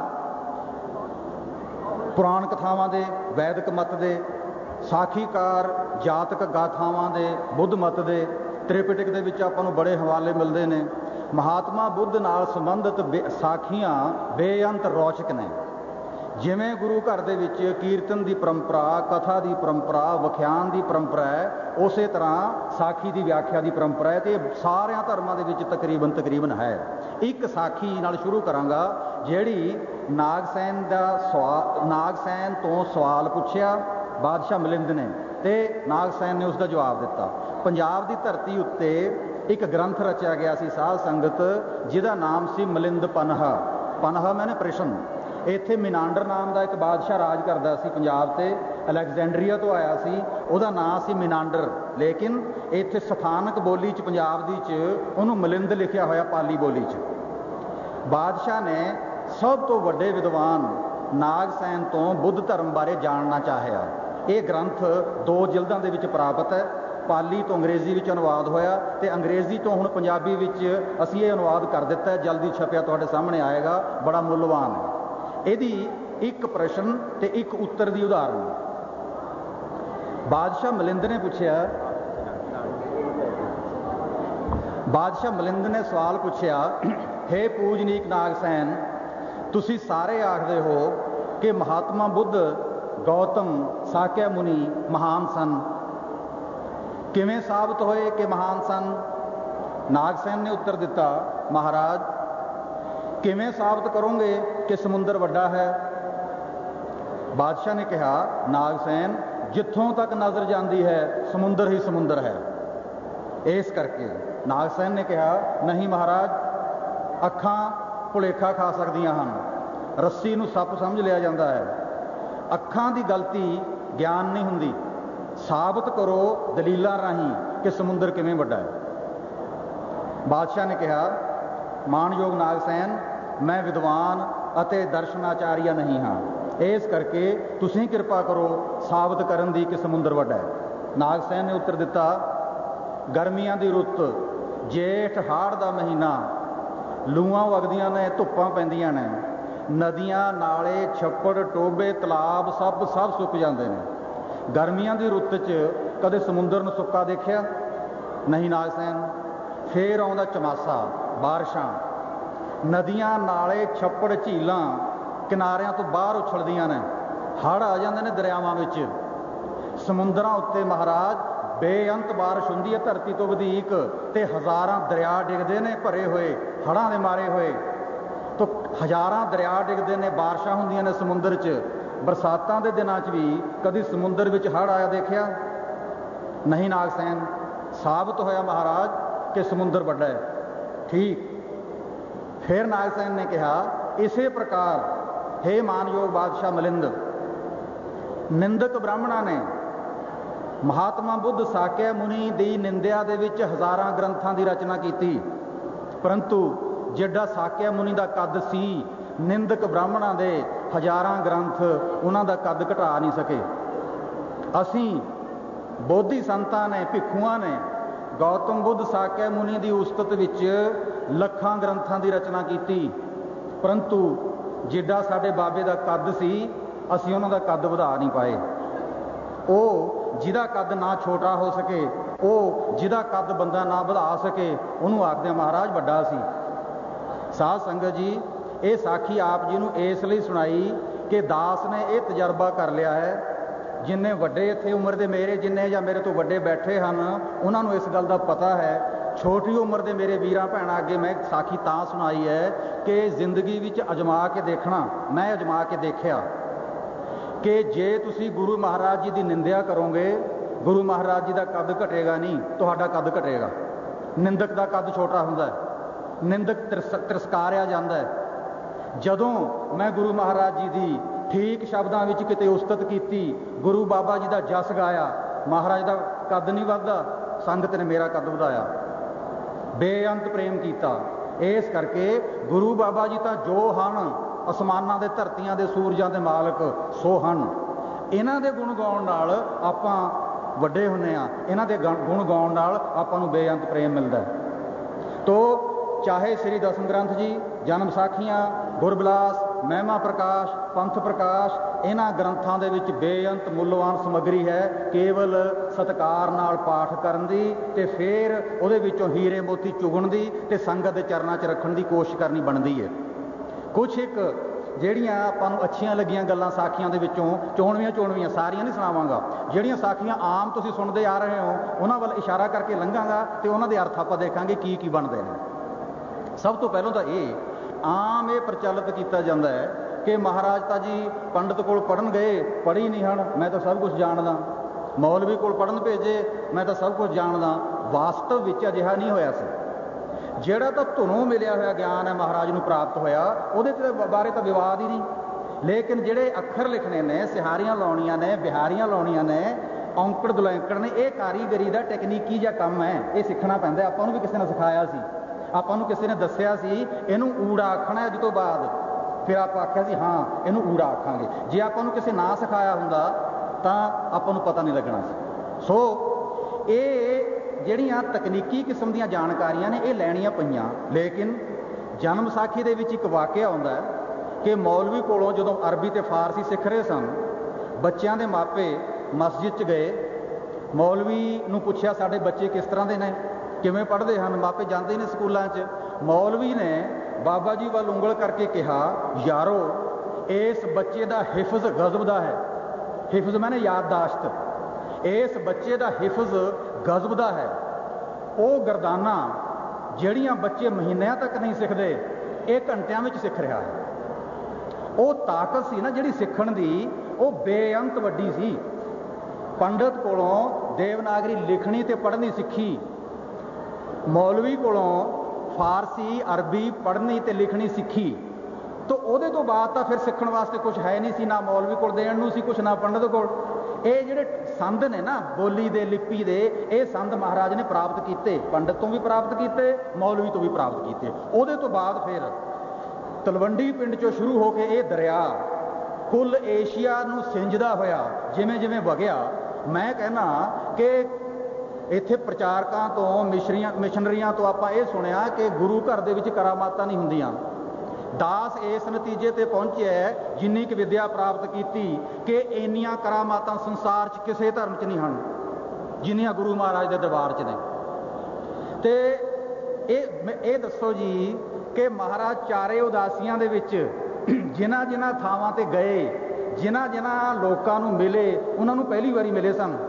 Speaker 1: ਪੁਰਾਣ ਕਥਾਵਾਂ ਦੇ, ਵੈਦਿਕ ਮਤ ਦੇ, ਸਾਖੀਕਾਰ ਜਾਤਕ ਗਾਥਾਵਾਂ ਦੇ, ਬੁੱਧ ਮਤ ਦੇ, ਤ੍ਰਿਪਿਟਕ ਦੇ ਵਿੱਚ ਆਪਾਂ ਨੂੰ ਬੜੇ ਹਵਾਲੇ ਮਿਲਦੇ ਨੇ। ਮਹਾਤਮਾ ਬੁੱਧ ਨਾਲ ਸੰਬੰਧਿਤ ਸਾਖੀਆਂ ਬੇਅੰਤ ਰੌਚਕ ਨੇ। ਜਿਵੇਂ ਗੁਰੂ ਘਰ ਦੇ ਵਿੱਚ ਕੀਰਤਨ ਦੀ ਪਰੰਪਰਾ, ਕਥਾ ਦੀ ਪਰੰਪਰਾ, ਵਿਖਿਆਨ ਦੀ ਪਰੰਪਰਾ ਹੈ, ਉਸੇ ਤਰ੍ਹਾਂ ਸਾਖੀ ਦੀ ਵਿਆਖਿਆ ਦੀ ਪਰੰਪਰਾ ਹੈ, ਅਤੇ ਸਾਰਿਆਂ ਧਰਮਾਂ ਦੇ ਵਿੱਚ ਤਕਰੀਬਨ ਤਕਰੀਬਨ ਹੈ। ਇੱਕ ਸਾਖੀ ਨਾਲ ਸ਼ੁਰੂ ਕਰਾਂਗਾ ਜਿਹੜੀ ਨਾਗਸੈਨ ਦਾ ਸਵਾ ਨਾਗਸੈਨ ਤੋਂ ਸਵਾਲ ਪੁੱਛਿਆ ਬਾਦਸ਼ਾਹ ਮਿਲਿੰਦ ਨੇ, ਅਤੇ ਨਾਗਸੈਨ ਨੇ ਉਸ ਦਾ ਜਵਾਬ ਦਿੱਤਾ। ਪੰਜਾਬ ਦੀ ਧਰਤੀ ਉੱਤੇ ਇੱਕ ਗ੍ਰੰਥ ਰਚਿਆ ਗਿਆ ਸੀ ਸਾਧ ਸੰਗਤ, ਜਿਹਦਾ ਨਾਮ ਸੀ ਮਿਲਿੰਦ ਪਨਹਾ। ਪਨਹਾ ਮੈਨੇ ਪ੍ਰਸ਼ਨ। ਇੱਥੇ ਮਿਨਾਂਡਰ ਨਾਮ ਦਾ ਇੱਕ ਬਾਦਸ਼ਾਹ ਰਾਜ ਕਰਦਾ ਸੀ ਪੰਜਾਬ 'ਤੇ, ਅਲੈਗਜ਼ੈਂਡਰੀਆ ਤੋਂ ਆਇਆ ਸੀ, ਉਹਦਾ ਨਾਂ ਸੀ ਮਿਨਾਂਡਰ, ਲੇਕਿਨ ਇੱਥੇ ਸਥਾਨਕ ਬੋਲੀ 'ਚ ਪੰਜਾਬ ਦੀ 'ਚ ਉਹਨੂੰ ਮਿਲਿੰਦ ਲਿਖਿਆ ਹੋਇਆ ਪਾਲੀ ਬੋਲੀ 'ਚ। ਬਾਦਸ਼ਾਹ ਨੇ ਸਭ ਤੋਂ ਵੱਡੇ ਵਿਦਵਾਨ ਨਾਗਸੈਨ ਤੋਂ ਬੁੱਧ ਧਰਮ ਬਾਰੇ ਜਾਣਨਾ ਚਾਹਿਆ। ਇਹ ਗ੍ਰੰਥ ਦੋ ਜਿਲਦਾਂ ਦੇ ਵਿੱਚ ਪ੍ਰਾਪਤ ਹੈ। ਪਾਲੀ ਤੋਂ ਅੰਗਰੇਜ਼ੀ ਵਿੱਚ ਅਨੁਵਾਦ ਹੋਇਆ, ਅਤੇ ਅੰਗਰੇਜ਼ੀ ਤੋਂ ਹੁਣ ਪੰਜਾਬੀ ਵਿੱਚ ਅਸੀਂ ਇਹ ਅਨੁਵਾਦ ਕਰ ਦਿੱਤਾ ਹੈ, ਜਲਦੀ ਛਪਿਆ ਤੁਹਾਡੇ ਸਾਹਮਣੇ ਆਏਗਾ, ਬੜਾ ਮੁੱਲਵਾਨ ਹੈ। ਇਹਦੀ ਇੱਕ ਪ੍ਰਸ਼ਨ ਤੇ ਇੱਕ ਉੱਤਰ ਦੀ ਉਦਾਹਰਨ। ਬਾਦਸ਼ਾਹ ਮਿਲਿੰਦ ਨੇ ਪੁੱਛਿਆ, ਬਾਦਸ਼ਾਹ ਮਿਲਿੰਦ ਨੇ ਸਵਾਲ ਪੁੱਛਿਆ, ਹੇ ਪੂਜਨੀਕ ਨਾਗਸੈਨ, ਤੁਸੀਂ ਸਾਰੇ ਆਖਦੇ ਹੋ ਕਿ ਮਹਾਤਮਾ ਬੁੱਧ, ਗੌਤਮ, ਸਾਕਿਆ ਮੁਨੀ ਮਹਾਨ ਸਨ, ਕਿਵੇਂ ਸਾਬਤ ਹੋਏ ਕਿ ਮਹਾਨ ਸਨ? ਨਾਗਸੈਨ ਨੇ ਉੱਤਰ ਦਿੱਤਾ, ਮਹਾਰਾਜ ਕਿਵੇਂ ਸਾਬਤ ਕਰੋਗੇ ਕਿ ਸਮੁੰਦਰ ਵੱਡਾ ਹੈ? ਬਾਦਸ਼ਾਹ ਨੇ ਕਿਹਾ, ਨਾਗਸੈਨ, ਜਿੱਥੋਂ ਤੱਕ ਨਜ਼ਰ ਜਾਂਦੀ ਹੈ ਸਮੁੰਦਰ ਹੀ ਸਮੁੰਦਰ ਹੈ। ਇਸ ਕਰਕੇ ਨਾਗਸੈਨ ਨੇ ਕਿਹਾ, ਨਹੀਂ ਮਹਾਰਾਜ, ਅੱਖਾਂ ਭੁਲੇਖਾ ਖਾ ਸਕਦੀਆਂ ਹਨ, ਰੱਸੀ ਨੂੰ ਸੱਪ ਸਮਝ ਲਿਆ ਜਾਂਦਾ ਹੈ, ਅੱਖਾਂ ਦੀ ਗਲਤੀ ਗਿਆਨ ਨਹੀਂ ਹੁੰਦੀ, ਸਾਬਤ ਕਰੋ ਦਲੀਲਾਂ ਰਾਹੀਂ ਕਿ ਸਮੁੰਦਰ ਕਿਵੇਂ ਵੱਡਾ ਹੈ। ਬਾਦਸ਼ਾਹ ਨੇ ਕਿਹਾ, ਮਾਣਯੋਗ ਨਾਗਸੈਨ, ਮੈਂ ਵਿਦਵਾਨ ਅਤੇ ਦਰਸ਼ਨਾਚਾਰੀਆ ਨਹੀਂ ਹਾਂ, ਇਸ ਕਰਕੇ ਤੁਸੀਂ ਕਿਰਪਾ ਕਰੋ ਸਾਬਤ ਕਰਨ ਦੀ ਕਿ ਸਮੁੰਦਰ ਵੱਡਾ ਹੈ। ਨਾਗਸੈਨ ਨੇ ਉੱਤਰ ਦਿੱਤਾ, ਗਰਮੀਆਂ ਦੀ ਰੁੱਤ, ਜੇਠ ਹਾੜ ਦਾ ਮਹੀਨਾ, ਲੂਆਂ ਵਗਦੀਆਂ ਨੇ, ਧੁੱਪਾਂ ਪੈਂਦੀਆਂ ਨੇ, ਨਦੀਆਂ, ਨਾਲੇ, ਛੱਪੜ, ਟੋਬੇ, ਤਲਾਬ ਸਭ ਸਭ ਸੁੱਕ ਜਾਂਦੇ ਨੇ। ਗਰਮੀਆਂ ਦੀ ਰੁੱਤ 'ਚ ਕਦੇ ਸਮੁੰਦਰ ਨੂੰ ਸੁੱਕਾ ਦੇਖਿਆ? ਨਹੀਂ ਨਾਗਸੈਨ। ਫੇਰ ਆਉਂਦਾ ਚਮਾਸਾ, ਬਾਰਿਸ਼ਾਂ, ਨਦੀਆਂ, ਨਾਲੇ, ਛੱਪੜ, ਝੀਲਾਂ ਕਿਨਾਰਿਆਂ ਤੋਂ ਬਾਹਰ ਉਛਲਦੀਆਂ ਨੇ, ਹੜ੍ਹ ਆ ਜਾਂਦੇ ਨੇ ਦਰਿਆਵਾਂ ਵਿੱਚ। ਸਮੁੰਦਰਾਂ ਉੱਤੇ ਮਹਾਰਾਜ ਬੇਅੰਤ ਬਾਰਿਸ਼ ਹੁੰਦੀ ਹੈ, ਧਰਤੀ ਤੋਂ ਵਧੇਕ, ਤੇ ਹਜ਼ਾਰਾਂ ਦਰਿਆ ਡਿੱਗਦੇ ਨੇ ਭਰੇ ਹੋਏ, ਹੜ੍ਹਾਂ ਦੇ ਮਾਰੇ ਹੋਏ। ਤੋ ਹਜ਼ਾਰਾਂ ਦਰਿਆ ਡਿੱਗਦੇ ਨੇ, ਬਾਰਿਸ਼ਾਂ ਹੁੰਦੀਆਂ ਨੇ ਸਮੁੰਦਰ 'ਚ। ਬਰਸਾਤਾਂ ਦੇ ਦਿਨਾਂ 'ਚ ਵੀ ਕਦੀ ਸਮੁੰਦਰ ਵਿੱਚ ਹੜ੍ਹ ਆਇਆ ਦੇਖਿਆ? ਨਹੀਂ ਨਾਗਸੈਨ। ਸਾਬਤ ਹੋਇਆ ਮਹਾਰਾਜ ਕਿ ਸਮੁੰਦਰ ਵੱਡਾ ਹੈ। ਠੀਕ। ਫਿਰ ਨਾਗਸੈਨ ਨੇ ਕਿਹਾ, ਇਸੇ ਪ੍ਰਕਾਰ ਹੇ ਮਾਨਯੋਗ ਬਾਦਸ਼ਾਹ ਮਿਲਿੰਦ, ਨਿੰਦਕ ਬ੍ਰਾਹਮਣਾਂ ਨੇ ਮਹਾਤਮਾ ਬੁੱਧ, ਸਾਕਿਆ ਮੁਨੀ ਦੀ ਨਿੰਦਿਆ ਦੇ ਵਿੱਚ ਹਜ਼ਾਰਾਂ ਗ੍ਰੰਥਾਂ ਦੀ ਰਚਨਾ ਕੀਤੀ, ਪਰੰਤੂ ਜਿੱਡਾ ਸਾਕਿਆ ਮੁਨੀ ਦਾ ਕੱਦ ਸੀ, ਨਿੰਦਕ ਬ੍ਰਾਹਮਣਾਂ ਦੇ ਹਜ਼ਾਰਾਂ ਗ੍ਰੰਥ ਉਹਨਾਂ ਦਾ ਕੱਦ ਘਟਾ ਨਹੀਂ ਸਕੇ। ਅਸੀਂ ਬੋਧੀ ਸੰਤਾਂ ਨੇ, ਭਿੱਖੂਆਂ ਨੇ ਗੌਤਮ ਬੁੱਧ ਸਾਕਿਆ ਮੁਨੀ ਦੀ ਉਸਤਤ ਵਿੱਚ ਲੱਖਾਂ ਗ੍ਰੰਥਾਂ ਦੀ ਰਚਨਾ ਕੀਤੀ, ਪਰੰਤੂ ਜਿੱਡਾ ਸਾਡੇ ਬਾਬੇ ਦਾ ਕੱਦ ਸੀ ਅਸੀਂ ਉਹਨਾਂ ਦਾ ਕੱਦ ਵਧਾ ਨਹੀਂ ਪਾਏ। ਉਹ ਜਿਹਦਾ ਕੱਦ ਨਾ ਛੋਟਾ ਹੋ ਸਕੇ, ਉਹ ਜਿਹਦਾ ਕੱਦ ਬੰਦਾ ਨਾ ਵਧਾ ਸਕੇ, ਉਹਨੂੰ ਆਖਦੇ ਮਹਾਰਾਜ ਵੱਡਾ ਸੀ। ਸਾਧ ਸੰਗਤ ਜੀ, ਇਹ ਸਾਖੀ ਆਪ ਜੀ ਨੂੰ ਇਸ ਲਈ ਸੁਣਾਈ ਕਿ ਦਾਸ ਨੇ ਇਹ ਤਜਰਬਾ ਕਰ ਲਿਆ ਹੈ, ਜਿੰਨੇ ਵੱਡੇ ਇੱਥੇ ਉਮਰ ਦੇ ਮੇਰੇ ਜਿੰਨੇ ਜਾਂ ਮੇਰੇ ਤੋਂ ਵੱਡੇ ਬੈਠੇ ਹਨ ਉਹਨਾਂ ਨੂੰ ਇਸ ਗੱਲ ਦਾ ਪਤਾ ਹੈ। ਛੋਟੀ ਉਮਰ ਦੇ ਮੇਰੇ ਵੀਰਾਂ ਭੈਣਾਂ ਅੱਗੇ ਮੈਂ ਸਾਖੀ ਤਾਂ ਸੁਣਾਈ ਹੈ ਕਿ ਜ਼ਿੰਦਗੀ ਵਿੱਚ ਅਜਮਾ ਕੇ ਦੇਖਣਾ, ਮੈਂ ਅਜਮਾ ਕੇ ਦੇਖਿਆ ਕਿ ਜੇ ਤੁਸੀਂ ਗੁਰੂ ਮਹਾਰਾਜ ਜੀ ਦੀ ਨਿੰਦਿਆ ਕਰੋਗੇ, ਗੁਰੂ ਮਹਾਰਾਜ ਜੀ ਦਾ ਕੱਦ ਘਟੇਗਾ ਨਹੀਂ, ਤੁਹਾਡਾ ਕੱਦ ਘਟੇਗਾ। ਨਿੰਦਕ ਦਾ ਕੱਦ ਛੋਟਾ ਹੁੰਦਾ ਹੈ, ਨਿੰਦਕ ਤਿਰਸ ਤਿਰਸਕਾਰਿਆ ਜਾਂਦਾ ਹੈ। ਜਦੋਂ ਮੈਂ ਗੁਰੂ ਮਹਾਰਾਜ ਜੀ ਦੀ ਠੀਕ ਸ਼ਬਦਾਂ ਵਿੱਚ ਕਿਤੇ ਉਸਤਤ ਕੀਤੀ, ਗੁਰੂ ਬਾਬਾ ਜੀ ਦਾ ਜਸ ਗਾਇਆ, ਮਹਾਰਾਜ ਦਾ ਕੱਦ ਨਹੀਂ ਵੱਧਦਾ, ਸੰਗਤ ਨੇ ਮੇਰਾ ਕੱਦ ਵਧਾਇਆ, ਬੇਅੰਤ ਪ੍ਰੇਮ ਕੀਤਾ। ਇਸ ਕਰਕੇ ਗੁਰੂ ਬਾਬਾ ਜੀ ਤਾਂ ਜੋ ਹਨ, ਅਸਮਾਨਾਂ ਦੇ ਧਰਤੀਆਂ ਦੇ ਸੂਰਜਾਂ ਦੇ ਮਾਲਕ ਸੋ ਹਨ। ਇਹਨਾਂ ਦੇ ਗੁਣ ਗਾਉਣ ਨਾਲ ਆਪਾਂ ਵੱਡੇ ਹੁੰਦੇ ਹਾਂ, ਇਹਨਾਂ ਦੇ ਗੁਣ ਗਾਉਣ ਨਾਲ ਆਪਾਂ ਨੂੰ ਬੇਅੰਤ ਪ੍ਰੇਮ ਮਿਲਦਾ ਹੈ। ਤੋ ਚਾਹੇ ਸ੍ਰੀ ਦਸਮ ਗ੍ਰੰਥ ਜੀ, ਜਨਮ ਸਾਖੀਆਂ, ਗੁਰਬਿਲਾਸ, ਮਹਿਮਾ ਪ੍ਰਕਾਸ਼, ਪੰਥ ਪ੍ਰਕਾਸ਼, ਇਹਨਾਂ ਗ੍ਰੰਥਾਂ ਦੇ ਵਿੱਚ ਬੇਅੰਤ ਮੁੱਲਵਾਨ ਸਮੱਗਰੀ ਹੈ। ਕੇਵਲ ਸਤਿਕਾਰ ਨਾਲ ਪਾਠ ਕਰਨ ਦੀ ਅਤੇ ਫਿਰ ਉਹਦੇ ਵਿੱਚੋਂ ਹੀਰੇ ਮੋਤੀ ਚੁਗਣ ਦੀ ਅਤੇ ਸੰਗਤ ਦੇ ਚਰਨਾਂ 'ਚ ਰੱਖਣ ਦੀ ਕੋਸ਼ਿਸ਼ ਕਰਨੀ ਬਣਦੀ ਹੈ। ਕੁਛ ਇੱਕ ਜਿਹੜੀਆਂ ਆਪਾਂ ਨੂੰ ਅੱਛੀਆਂ ਲੱਗੀਆਂ ਗੱਲਾਂ ਸਾਖੀਆਂ ਦੇ ਵਿੱਚੋਂ, ਚੋਣਵੀਆਂ ਚੋਣਵੀਆਂ ਸਾਰੀਆਂ ਨਹੀਂ ਸੁਣਾਵਾਂਗਾ, ਜਿਹੜੀਆਂ ਸਾਖੀਆਂ ਆਮ ਤੁਸੀਂ ਸੁਣਦੇ ਆ ਰਹੇ ਹੋ ਉਹਨਾਂ ਵੱਲ ਇਸ਼ਾਰਾ ਕਰਕੇ ਲੰਘਾਂਗਾ ਅਤੇ ਉਹਨਾਂ ਦੇ ਅਰਥ ਆਪਾਂ ਦੇਖਾਂਗੇ ਕੀ ਕੀ ਬਣਦੇ ਨੇ। ਸਭ ਤੋਂ ਪਹਿਲਾਂ ਤਾਂ ਇਹ ਆਮ ਇਹ ਪ੍ਰਚਲਿਤ ਕੀਤਾ ਜਾਂਦਾ ਹੈ ਕਿ ਮਹਾਰਾਜ ਤਾਂ ਜੀ ਪੰਡਤ ਕੋਲ ਪੜ੍ਹਨ ਗਏ, ਪੜ੍ਹੀ ਨਹੀਂ ਹਨ, ਮੈਂ ਤਾਂ ਸਭ ਕੁਝ ਜਾਣਦਾ। ਮੌਲਵੀ ਕੋਲ ਪੜ੍ਹਨ ਭੇਜੇ, ਮੈਂ ਤਾਂ ਸਭ ਕੁਝ ਜਾਣਦਾ। ਵਾਸਤਵ ਵਿੱਚ ਅਜਿਹਾ ਨਹੀਂ ਹੋਇਆ ਸੀ। ਜਿਹੜਾ ਤਾਂ ਧੁਨੋਂ ਮਿਲਿਆ ਹੋਇਆ ਗਿਆਨ ਹੈ ਮਹਾਰਾਜ ਨੂੰ ਪ੍ਰਾਪਤ ਹੋਇਆ, ਉਹਦੇ ਤੇ ਬਾਰੇ ਤਾਂ ਵਿਵਾਦ ਹੀ ਨਹੀਂ। ਲੇਕਿਨ ਜਿਹੜੇ ਅੱਖਰ ਲਿਖਣੇ ਨੇ, ਸਿਹਾਰੀਆਂ ਲਾਉਣੀਆਂ ਨੇ, ਬਿਹਾਰੀਆਂ ਲਾਉਣੀਆਂ ਨੇ, ਔਂਕੜ ਦੁਲੈਂਕੜ ਨੇ, ਇਹ ਕਾਰੀਗਰੀ ਦਾ ਟੈਕਨੀਕੀ ਜਿਹਾ ਕੰਮ ਹੈ, ਇਹ ਸਿੱਖਣਾ ਪੈਂਦਾ। ਆਪਾਂ ਨੂੰ ਵੀ ਕਿਸੇ ਨੇ ਸਿਖਾਇਆ ਸੀ, ਆਪਾਂ ਨੂੰ ਕਿਸੇ ਨੇ ਦੱਸਿਆ ਸੀ ਇਹਨੂੰ ਊੜਾ ਆਖਣਾ ਅੱਜ ਤੋਂ ਬਾਅਦ, ਫਿਰ ਆਪਾਂ ਆਖਿਆ ਸੀ ਹਾਂ ਇਹਨੂੰ ਊੜਾ ਆਖਾਂਗੇ। ਜੇ ਆਪਾਂ ਨੂੰ ਕਿਸੇ ਨਾ ਸਿਖਾਇਆ ਹੁੰਦਾ ਤਾਂ ਆਪਾਂ ਨੂੰ ਪਤਾ ਨਹੀਂ ਲੱਗਣਾ ਸੀ। ਸੋ ਇਹ ਜਿਹੜੀਆਂ ਤਕਨੀਕੀ ਕਿਸਮ ਦੀਆਂ ਜਾਣਕਾਰੀਆਂ ਨੇ ਇਹ ਲੈਣੀਆਂ ਪਈਆਂ। ਲੇਕਿਨ ਜਨਮ ਸਾਖੀ ਦੇ ਵਿੱਚ ਇੱਕ ਵਾਕਿਆ ਆਉਂਦਾ ਹੈ ਕਿ ਮੌਲਵੀ ਕੋਲੋਂ ਜਦੋਂ ਅਰਬੀ ਅਤੇ ਫਾਰਸੀ ਸਿੱਖ ਰਹੇ ਸਨ, ਬੱਚਿਆਂ ਦੇ ਮਾਪੇ ਮਸਜਿਦ 'ਚ ਗਏ, ਮੌਲਵੀ ਨੂੰ ਪੁੱਛਿਆ ਸਾਡੇ ਬੱਚੇ ਕਿਸ ਤਰ੍ਹਾਂ ਦੇ ਨੇ, ਕਿਵੇਂ ਪੜ੍ਹਦੇ ਹਨ, ਮਾਪੇ ਜਾਂਦੇ ਹੀ ਨੇ ਸਕੂਲਾਂ 'ਚ। ਮੌਲਵੀ ਨੇ ਬਾਬਾ ਜੀ ਵੱਲ ਉਂਗਲ ਕਰਕੇ ਕਿਹਾ, ਯਾਰੋ ਇਸ ਬੱਚੇ ਦਾ ਹਿਫਜ਼ ਗਜ਼ਬ ਦਾ ਹੈ। ਹਿਫਜ਼ ਮੈਨੇ ਯਾਦਦਾਸ਼ਤ, ਇਸ ਬੱਚੇ ਦਾ ਹਿਫਜ਼ ਗਜ਼ਬ ਦਾ ਹੈ। ਉਹ ਗਰਦਾਨਾ ਜਿਹੜੀਆਂ ਬੱਚੇ ਮਹੀਨਿਆਂ ਤੱਕ ਨਹੀਂ ਸਿੱਖਦੇ, ਇਹ ਘੰਟਿਆਂ ਵਿੱਚ ਸਿੱਖ ਰਿਹਾ ਹੈ। ਉਹ ਤਾਕਤ ਸੀ ਨਾ ਜਿਹੜੀ ਸਿੱਖਣ ਦੀ, ਉਹ ਬੇਅੰਤ ਵੱਡੀ ਸੀ। ਪੰਡਤ ਕੋਲੋਂ ਦੇਵਨਾਗਰੀ ਲਿਖਣੀ ਤੇ ਪੜ੍ਹਨੀ ਸਿੱਖੀ, ਮੌਲਵੀ ਕੋਲੋਂ ਫਾਰਸੀ ਅਰਬੀ ਪੜ੍ਹਨੀ ਤੇ ਲਿਖਣੀ ਸਿੱਖੀ, ਤਾਂ ਉਹਦੇ ਤੋਂ ਬਾਅਦ ਤਾਂ ਫਿਰ ਸਿੱਖਣ ਵਾਸਤੇ ਕੁਝ ਹੈ ਨਹੀਂ ਸੀ, ਨਾ ਮੌਲਵੀ ਕੋਲ ਦੇਣ ਨੂੰ ਸੀ ਕੁਛ, ਨਾ ਪੰਡਤ ਕੋਲ। ਇਹ ਜਿਹੜੇ ਸੰਦ ਨੇ ਨਾ ਬੋਲੀ ਦੇ, ਲਿਪੀ ਦੇ, ਇਹ ਸੰਦ ਮਹਾਰਾਜ ਨੇ ਪ੍ਰਾਪਤ ਕੀਤੇ, ਪੰਡਤ ਤੋਂ ਵੀ ਪ੍ਰਾਪਤ ਕੀਤੇ, ਮੌਲਵੀ ਤੋਂ ਵੀ ਪ੍ਰਾਪਤ ਕੀਤੇ। ਉਹਦੇ ਤੋਂ ਬਾਅਦ ਫਿਰ ਤਲਵੰਡੀ ਪਿੰਡ 'ਚੋਂ ਸ਼ੁਰੂ ਹੋ ਕੇ ਇਹ ਦਰਿਆ ਕੁੱਲ ਏਸ਼ੀਆ ਨੂੰ ਸਿੰਜਦਾ ਹੋਇਆ ਜਿਵੇਂ ਜਿਵੇਂ ਵਗਿਆ, ਮੈਂ ਕਹਿੰਦਾ ਕਿ ਇੱਥੇ ਪ੍ਰਚਾਰਕਾਂ ਤੋਂ, ਮਿਸ਼ਰੀਆਂ ਮਿਸ਼ਨਰੀਆਂ ਤੋਂ ਆਪਾਂ ਇਹ ਸੁਣਿਆ ਕਿ ਗੁਰੂ ਘਰ ਦੇ ਵਿੱਚ ਕਰਾਮਾਤਾਂ ਨਹੀਂ ਹੁੰਦੀਆਂ। ਦਾਸ ਇਸ ਨਤੀਜੇ ਤੇ ਪਹੁੰਚਿਆ ਜਿੰਨੀ ਕੁ ਵਿੱਦਿਆ ਪ੍ਰਾਪਤ ਕੀਤੀ ਕਿ ਇੰਨੀਆਂ ਕਰਾਮਾਤਾਂ ਸੰਸਾਰ 'ਚ ਕਿਸੇ ਧਰਮ 'ਚ ਨਹੀਂ ਹਨ ਜਿੰਨੀਆਂ ਗੁਰੂ ਮਹਾਰਾਜ ਦੇ ਦਰਬਾਰ 'ਚ ਨੇ। ਤੇ ਇਹ ਇਹ ਦੱਸੋ ਜੀ ਕਿ ਮਹਾਰਾਜ ਚਾਰੇ ਉਦਾਸੀਆਂ ਦੇ ਵਿੱਚ ਜਿਨ੍ਹਾਂ ਜਿਨ੍ਹਾਂ ਥਾਵਾਂ ਤੇ ਗਏ, ਜਿਨ੍ਹਾਂ ਜਿਨ੍ਹਾਂ ਲੋਕਾਂ ਨੂੰ ਮਿਲੇ, ਉਹਨਾਂ ਨੂੰ ਪਹਿਲੀ ਵਾਰੀ ਮਿਲੇ ਸਨ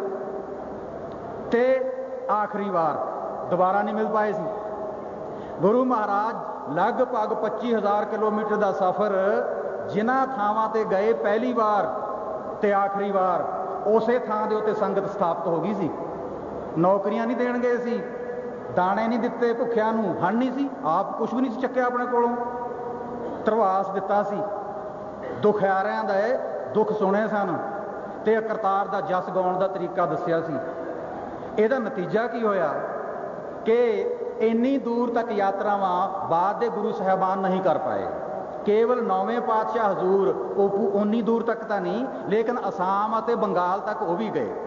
Speaker 1: ਤੇ ਆਖਰੀ ਵਾਰ ਦੁਬਾਰਾ ਨਹੀਂ ਮਿਲ ਪਾਏ ਸੀ। ਗੁਰੂ ਮਹਾਰਾਜ ਲਗਭਗ ਪੱਚੀ ਹਜ਼ਾਰ ਕਿਲੋਮੀਟਰ ਦਾ ਸਫ਼ਰ ਜਿਨ੍ਹਾਂ ਥਾਵਾਂ ਤੇ ਗਏ ਪਹਿਲੀ ਵਾਰ ਤੇ ਆਖਰੀ ਵਾਰ, ਉਸੇ ਥਾਂ ਦੇ ਉੱਤੇ ਸੰਗਤ ਸਥਾਪਿਤ ਹੋ ਗਈ ਸੀ। ਨੌਕਰੀਆਂ ਨਹੀਂ ਦੇਣ ਗਏ ਸੀ, ਦਾਣੇ ਨਹੀਂ ਦਿੱਤੇ ਭੁੱਖਿਆਂ ਨੂੰ, ਹਣ ਨਹੀਂ ਸੀ, ਆਪ ਕੁਛ ਵੀ ਨਹੀਂ ਸੀ ਚੱਕਿਆ ਆਪਣੇ ਕੋਲੋਂ, ਧਰਵਾਸ ਦਿੱਤਾ ਸੀ, ਦੁਖਿਆਰਿਆਂ ਦਾ ਦੁੱਖ ਸੁਣੇ ਸਨ ਤੇ ਕਰਤਾਰ ਦਾ ਜਸ ਗਾਉਣ ਦਾ ਤਰੀਕਾ ਦੱਸਿਆ ਸੀ। ਇਹਦਾ ਨਤੀਜਾ ਕੀ ਹੋਇਆ ਕਿ ਇੰਨੀ ਦੂਰ ਤੱਕ ਯਾਤਰਾਵਾਂ ਬਾਅਦ ਦੇ ਗੁਰੂ ਸਾਹਿਬਾਨ ਨਹੀਂ ਕਰ ਪਾਏ। ਕੇਵਲ ਨੌਵੇਂ ਪਾਤਸ਼ਾਹ ਹਜ਼ੂਰ ਉਹ ਉਨੀ ਦੂਰ ਤੱਕ ਤਾਂ ਨਹੀਂ, ਲੇਕਿਨ ਅਸਾਮ ਅਤੇ ਬੰਗਾਲ ਤੱਕ ਉਹ ਵੀ ਗਏ।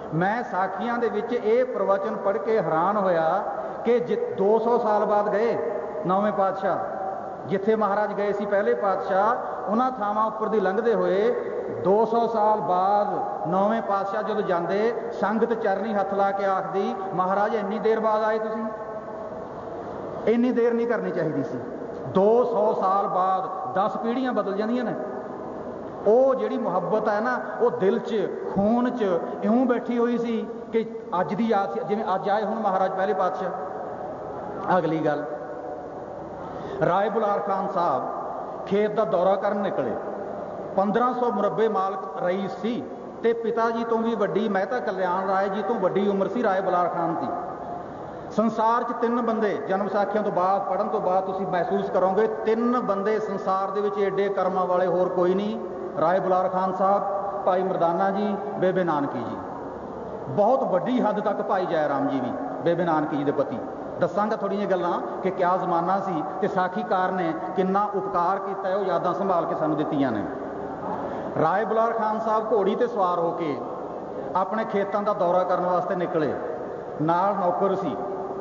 Speaker 1: मैं साखियां दे विच ये प्रवचन पढ़ के हैरान होया कि जि दो सौ साल बाद गए नौवें पातशाह, जिथे महाराज गए सी पहले पातशाह, उन्हां थावां उपर दी लंघदे होए दो सौ साल बाद नौवें पातशाह जदों जांदे, संगत चरनी हथ ला के आखदी महाराज इन्नी देर बाद आए तुसीं, इन्नी देर नहीं करनी चाहिए सी। दो सौ साल बाद दस पीढ़ियां बदल जांदियां ने। वो जिहड़ी मुहब्बत है ना, वो दिल च खून च इउं बैठी हुई सी कि अज दी याद सी, जिवें अज आए हुण महाराज पहले पातशाह। अगली गल, राय बुलार खान साहब खेत का दौरा करन निकले। पंद्रह सौ मुरब्बे मालक रईस सी ते पिता जी तो भी वड्डी मेहता कल्याण राय जी तो वड्डी उम्र सी राय बुलार खान की। संसार च तीन बंदे जन्म साखियों तो बाद पढ़न तो बाद तुसीं महसूस करोगे, तीन बंदे संसार दे विच एडे कर्मां वाले होर कोई नहीं। राय बुलार खान साहब, भाई मरदाना जी, बेबे नानकी जी। बहुत वड्डी हद तक भाई जय राम जी भी बेबे नानकी जी के पति। दसांगा थोड़ी जी गल्लां कि क्या जमाना सी ते साखीकार ने किन्ना उपकार किया है, वो यादां संभाल के सानूं दित्तियां ने। राय बुलार खान साहब घोड़ी ते सवार होके अपने खेतों का दौरा करने वास्ते निकले। नाल नौकर सी।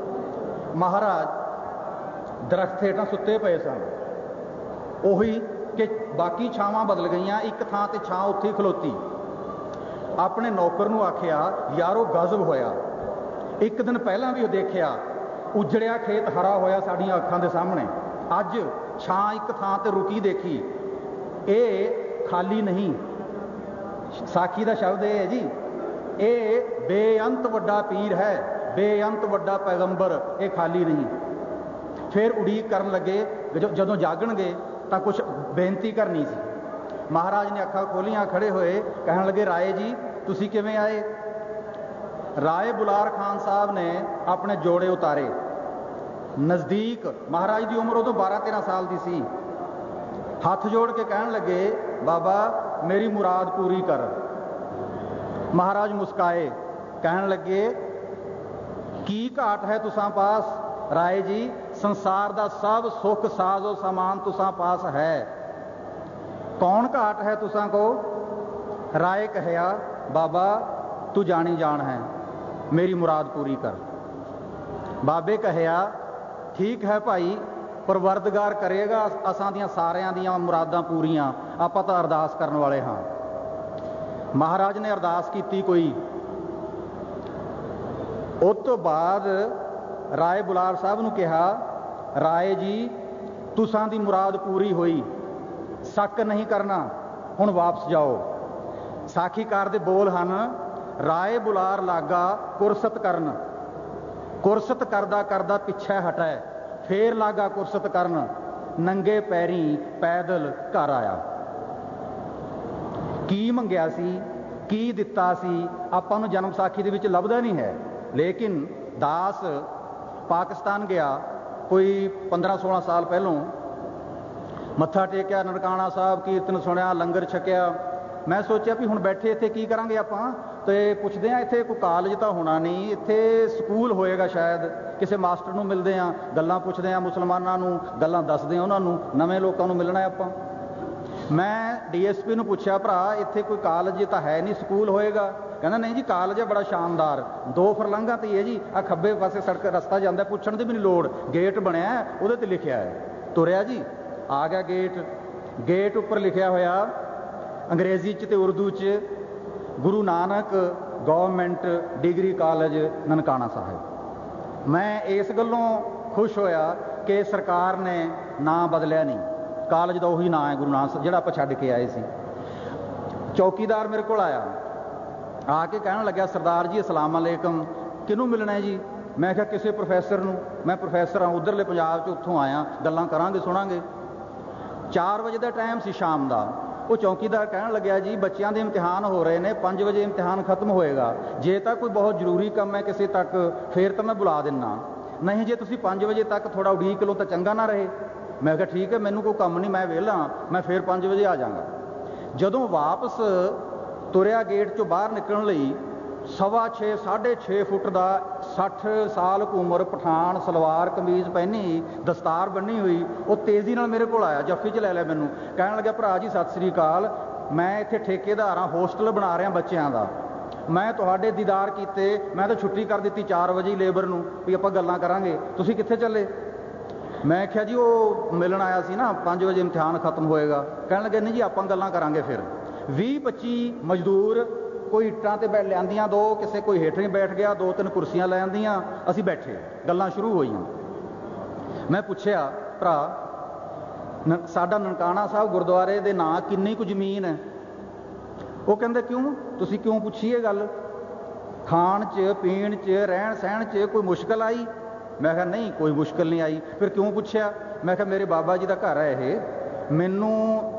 Speaker 1: महाराज दरख्त हेठां सुत्ते पे सन। उही कि बाकी छावां बदल गईयां, एक थां ते छां उत्थे खलोती। अपने नौकर नूं आखिया यारो गजब होया, एक दिन पहला भी देखिया उजड़िया खेत हरा होया साड़ियां अखां दे सामने, अज छां एक थां ते रुकी देखी, ये खाली नहीं। साखी का शब्द ये है जी, ये बेअंत वड्डा पीर है, बेअंत वड्डा पैगंबर, ये खाली नहीं। फिर उड़ीक करन लगे, जदों जागणगे तो कुछ बेनती करनी सी। महाराज ने अखां खोलियां, खड़े होए, कहन लगे राय जी तुसीं किवें आए? राय बुलार खान साहब ने अपने जोड़े उतारे। नज़दीक महाराज की उम्र उदों बारह तेरह साल की सी। हथ जोड़ के कहन लगे बाबा मेरी मुराद पूरी कर। महाराज मुस्काए, कहन लगे की घाट है तुसां पास? राय जी संसार का सब सुख साजो समान तुसां पास है, कौन घाट है तुसां को? राय कहिया बाबा तू जानी जान है, मेरी मुराद पूरी कर। बाबे कहिया ठीक है भाई, परवरदगार करेगा असां दियां सारियां दियां मुरादां पूरियां, आपां तां अरदास करन वाले हाँ। महाराज ने अरदास की कोई। उस तो बाद राय बुलार साहब नूं कहा राय जी तुसां दी मुराद पूरी हुई, शक नहीं करना, हुण वापस जाओ। साखीकार दे बोल हन, राय बुलार लागा कुरसत करन, कुरसत करदा करदा पिछे हटा, फिर लागा कुरसत करन, नंगे पैरी पैदल घर आया। की मंगिया सी, की दिता सी, आपां नूं जन्म साखी दे विच लभदा नहीं है। लेकिन दास पाकिस्तान गया कोई पंद्रह सोलह साल पहलों, मत्था टेकिया ननकाना साहब, कीर्तन सुनिया, लंगर छकिया। मैं सोचा भी हुण बैठे इत्थे की करांगे आपां, तो पुछदे आ इत्थे कोई कॉलेज तो होना नहीं, इत्थे स्कूल होएगा शायद, किसी मास्टर नूं मिलदे आ, गल्लां पुछदे आ, मुसलमानां नूं गल्लां दसदे आ, उन्हां नूं नवें लोकां नूं मिलना आपां। मैं डी एस पी नूं पुछया भरा इत्थे कोई कॉलेज तो है नहीं, स्कूल होएगा? कहना नहीं जी कॉलेज है बड़ा शानदार, दो फरलंघां ते ही है जी, आ खब्बे पासे सड़क रस्ता जाता, पुछण दी भी नहीं लोड़, गेट बनया उहदे ते लिखिया है। तुरिया जी आ गया गेट, गेट उपर लिखिया होया अंग्रेजी च ते उर्दू च, Guru Nanak government degree college Nankana Sahib. मैं इस गल्लों खुश होया कि सरकार ने नाम बदलिया नहीं, कॉलेज का उही नाम है गुरु नानक जिहड़ा आपां छड्ड के आए सी। चौकीदार मेरे को आया, आके कहन लग्या सरदार जी अस्सलाम अलैकुम, किनू मिलना है जी? मैं क्या किसी प्रोफैसर नूं, मैं प्रोफैसर हाँ उधरले पंजाब च, उत्थों आया, गल्लां करांगे सुनांगे। चार बजे का टाइम सी शाम का। वो चौकीदार कहन लग्या जी बच्चों के इम्तिहान हो रहे हैं, पाँच बजे इम्तिहान खत्म होएगा, जे तक कोई बहुत जरूरी काम है किसी तक फिर तो मैं बुला दिना, नहीं जे तुसीं पाँच बजे तक थोड़ा उड़ीक लो तो चंगा ना रहे। मैं कहा ठीक है, मैनू कोई काम नहीं, मैं वेला, मैं फिर पाँच बजे आ जाऊँगा। जदों वापस तुरिया गेट चों बाहर निकलण लई, सवा छे साढ़े छे फुट का सठ साल उम्र पठान, सलवार कमीज पहनी, दस्तार बनी हुई, वो तेज़ी नाल मेरे को आया, जफ्फी च लै लिया मैनू, कहन लग्या भरा जी सत श्री अकाल, मैं इत्थे ठेकेदार हाँ, होस्टल बना रहा बच्चों का, ਮੈਂ ਤੁਹਾਡੇ ਦੀਦਾਰ ਕੀਤੇ, ਮੈਂ ਤਾਂ ਛੁੱਟੀ ਕਰ ਦਿੱਤੀ ਚਾਰ ਵਜੇ ਲੇਬਰ ਨੂੰ ਵੀ ਆਪਾਂ ਗੱਲਾਂ ਕਰਾਂਗੇ, ਤੁਸੀਂ ਕਿੱਥੇ ਚੱਲੇ? ਮੈਂ ਕਿਹਾ ਜੀ ਉਹ ਮਿਲਣ ਆਇਆ ਸੀ ਨਾ, ਪੰਜ ਵਜੇ ਇਮਤਿਹਾਨ ਖਤਮ ਹੋਏਗਾ। ਕਹਿਣ ਲੱਗੇ ਨਹੀਂ ਜੀ ਆਪਾਂ ਗੱਲਾਂ ਕਰਾਂਗੇ। ਫਿਰ ਵੀਹ ਪੱਚੀ ਮਜ਼ਦੂਰ, ਕੋਈ ਇੱਟਾਂ ਤੇ ਬੈ ਲਿਆਂਦੀਆਂ ਦੋ, ਕਿਸੇ ਕੋਈ ਹੇਠ ਨਹੀਂ ਬੈਠ ਗਿਆ, ਦੋ ਤਿੰਨ ਕੁਰਸੀਆਂ ਲੈ ਆਂਦੀਆਂ, ਅਸੀਂ ਬੈਠੇ, ਗੱਲਾਂ ਸ਼ੁਰੂ ਹੋਈਆਂ। ਮੈਂ ਪੁੱਛਿਆ ਭਰਾ ਨ ਸਾਡਾ ਨਨਕਾਣਾ ਸਾਹਿਬ ਗੁਰਦੁਆਰੇ ਦੇ ਨਾਂ ਕਿੰਨੀ ਕੁ ਜ਼ਮੀਨ ਹੈ? ਉਹ ਕਹਿੰਦੇ ਕਿਉਂ, ਤੁਸੀਂ ਕਿਉਂ ਪੁੱਛੀ ਇਹ ਗੱਲ? ਖਾਣ 'ਚ ਪੀਣ 'ਚ ਰਹਿਣ ਸਹਿਣ 'ਚ ਕੋਈ ਮੁਸ਼ਕਿਲ ਆਈ? ਮੈਂ ਕਿਹਾ ਨਹੀਂ ਕੋਈ ਮੁਸ਼ਕਿਲ ਨਹੀਂ ਆਈ। ਫਿਰ ਕਿਉਂ ਪੁੱਛਿਆ? ਮੈਂ ਕਿਹਾ ਮੇਰੇ ਬਾਬਾ ਜੀ ਦਾ ਘਰ ਹੈ ਇਹ, ਮੈਨੂੰ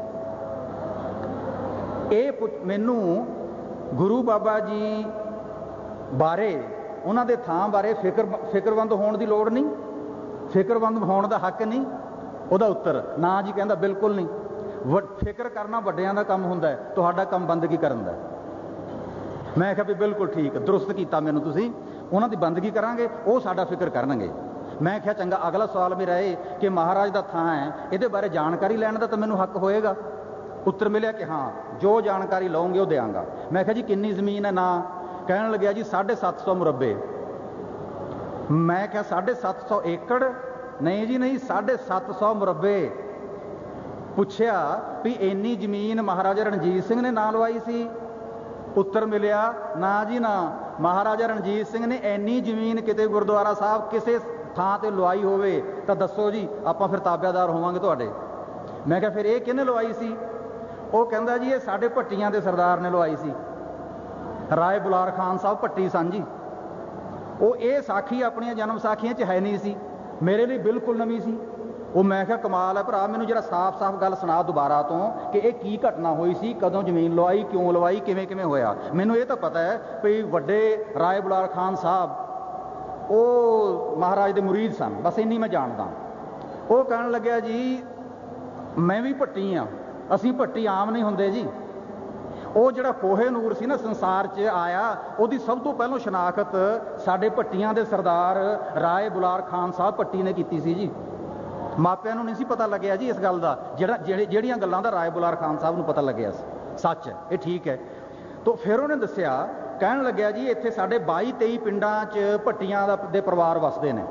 Speaker 1: ਇਹ ਪੁ ਮੈਨੂੰ ਗੁਰੂ ਬਾਬਾ ਜੀ ਬਾਰੇ, ਉਹਨਾਂ ਦੇ ਥਾਂ ਬਾਰੇ ਫਿਕਰ ਫਿਕਰਮੰਦ ਹੋਣ ਦੀ ਲੋੜ ਨਹੀਂ, ਫਿਕਰਮੰਦ ਹੋਣ ਦਾ ਹੱਕ ਨਹੀਂ? ਉਹਦਾ ਉੱਤਰ ਨਾ ਜੀ। ਕਹਿੰਦਾ ਬਿਲਕੁਲ ਨਹੀਂ, ਵ ਫਿਕਰ ਕਰਨਾ ਵੱਡਿਆਂ ਦਾ ਕੰਮ ਹੁੰਦਾ ਹੈ, ਤੁਹਾਡਾ ਕੰਮ ਬੰਦਗੀ ਕਰਨ ਦਾ। ਮੈਂ ਕਿਹਾ ਵੀ ਬਿਲਕੁਲ ਠੀਕ, ਦਰੁਸਤ ਕੀਤਾ ਮੈਨੂੰ ਤੁਸੀਂ, ਉਹਨਾਂ ਦੀ ਬੰਦਗੀ ਕਰਾਂਗੇ, ਉਹ ਸਾਡਾ ਫਿਕਰ ਕਰਨਗੇ। ਮੈਂ ਕਿਹਾ ਚੰਗਾ, ਅਗਲਾ ਸਵਾਲ ਮੇਰਾ ਇਹ ਕਿ ਮਹਾਰਾਜ ਦਾ ਥਾਂ ਹੈ, ਇਹਦੇ ਬਾਰੇ ਜਾਣਕਾਰੀ ਲੈਣ ਦਾ ਤਾਂ ਮੈਨੂੰ ਹੱਕ ਹੋਏਗਾ। ਉੱਤਰ ਮਿਲਿਆ ਕਿ ਹਾਂ, ਜੋ ਜਾਣਕਾਰੀ ਲਓਗੇ ਉਹ ਦਿਆਂਗਾ। ਮੈਂ ਕਿਹਾ ਜੀ ਕਿੰਨੀ ਜ਼ਮੀਨ ਹੈ? ਨਾ। ਕਹਿਣ ਲੱਗਿਆ ਜੀ ਸਾਢੇ ਸੱਤ ਸੌ ਮੁਰੱਬੇ। ਮੈਂ ਕਿਹਾ ਸਾਢੇ ਸੱਤ ਸੌ ਏਕੜ? ਨਹੀਂ ਜੀ ਨਹੀਂ, ਸਾਢੇ ਸੱਤ ਸੌ ਮੁਰੱਬੇ। ਪੁੱਛਿਆ ਵੀ ਇੰਨੀ ਜ਼ਮੀਨ ਮਹਾਰਾਜਾ ਰਣਜੀਤ ਸਿੰਘ ਨੇ ਨਾਂ ਲਵਾਈ ਸੀ? ਉੱਤਰ ਮਿਲਿਆ ਨਾ ਜੀ ਨਾ, ਮਹਾਰਾਜਾ ਰਣਜੀਤ ਸਿੰਘ ਨੇ ਇੰਨੀ ਜ਼ਮੀਨ ਕਿਤੇ ਗੁਰਦੁਆਰਾ ਸਾਹਿਬ ਕਿਸੇ ਥਾਂ ਤੇ ਲਵਾਈ ਹੋਵੇ ਤਾਂ ਦੱਸੋ ਜੀ, ਆਪਾਂ ਫਿਰ ਤਾਬਿਆਦਾਰ ਹੋਵਾਂਗੇ ਤੁਹਾਡੇ। ਮੈਂ ਕਿਹਾ ਫਿਰ ਇਹ ਕਿਹਨੇ ਲਵਾਈ ਸੀ? ਉਹ ਕਹਿੰਦਾ ਜੀ ਇਹ ਸਾਡੇ ਭੱਟੀਆਂ ਦੇ ਸਰਦਾਰ ਨੇ ਲਵਾਈ ਸੀ, ਰਾਏ ਬੁਲਾਰ ਖਾਨ ਸਾਹਿਬ ਭੱਟੀ ਸਨ ਜੀ। ਉਹ ਇਹ ਸਾਖੀ ਆਪਣੀਆਂ ਜਨਮ ਸਾਖੀਆਂ 'ਚ ਹੈ ਨਹੀਂ ਸੀ, ਮੇਰੇ ਲਈ ਬਿਲਕੁਲ ਨਵੀਂ ਸੀ। ਉਹ ਮੈਂ ਕਿਹਾ ਕਮਾਲ ਹੈ ਭਰਾ, ਮੈਨੂੰ ਜਿਹੜਾ ਸਾਫ਼-ਸਾਫ਼ ਗੱਲ ਸੁਣਾ ਦੁਬਾਰਾ ਤੋਂ ਕਿ ਇਹ ਕੀ ਘਟਨਾ ਹੋਈ ਸੀ, ਕਦੋਂ ਜ਼ਮੀਨ ਲਵਾਈ, ਕਿਉਂ ਲਵਾਈ, ਕਿਵੇਂ ਕਿਵੇਂ ਹੋਇਆ। ਮੈਨੂੰ ਇਹ ਤਾਂ ਪਤਾ ਹੈ ਵੀ ਵੱਡੇ ਰਾਏ ਬੁਲਾਰ ਖਾਨ ਸਾਹਿਬ ਉਹ ਮਹਾਰਾਜ ਦੇ ਮੁਰੀਦ ਸਨ, ਬਸ ਇੰਨੀ ਮੈਂ ਜਾਣਦਾ। ਉਹ ਕਹਿਣ ਲੱਗਿਆ ਜੀ ਮੈਂ ਵੀ ਭੱਟੀ ਹਾਂ, ਅਸੀਂ ਭੱਟੀ ਆਮ ਨਹੀਂ ਹੁੰਦੇ ਜੀ। ਉਹ ਜਿਹੜਾ ਕੋਹੇ ਨੂਰ ਸੀ ਨਾ ਸੰਸਾਰ 'ਚ ਆਇਆ, ਉਹਦੀ ਸਭ ਤੋਂ ਪਹਿਲਾਂ ਸ਼ਨਾਖਤ ਸਾਡੇ ਭੱਟੀਆਂ ਦੇ ਸਰਦਾਰ ਰਾਏ ਬੁਲਾਰ ਖਾਨ ਸਾਹਿਬ ਭੱਟੀ ਨੇ ਕੀਤੀ ਸੀ ਜੀ। ਮਾਪਿਆਂ ਨੂੰ ਨਹੀਂ ਸੀ ਪਤਾ ਲੱਗਿਆ ਜੀ ਇਸ ਗੱਲ ਦਾ, ਜਿਹੜਾ ਜਿਹੜੇ ਜਿਹੜੀਆਂ ਗੱਲਾਂ ਦਾ ਰਾਏ ਬੁਲਾਰ ਖਾਨ ਸਾਹਿਬ ਨੂੰ ਪਤਾ ਲੱਗਿਆ ਸੀ। ਸੱਚ ਹੈ ਇਹ, ਠੀਕ ਹੈ। ਤਾਂ ਫਿਰ ਉਹਨੇ ਦੱਸਿਆ, ਕਹਿਣ ਲੱਗਿਆ ਜੀ ਇੱਥੇ ਸਾਡੇ ਬਾਈ ਤੇਈ ਪਿੰਡਾਂ 'ਚ ਭੱਟੀਆਂ ਦਾ ਦੇ ਪਰਿਵਾਰ ਵਸਦੇ ਨੇ,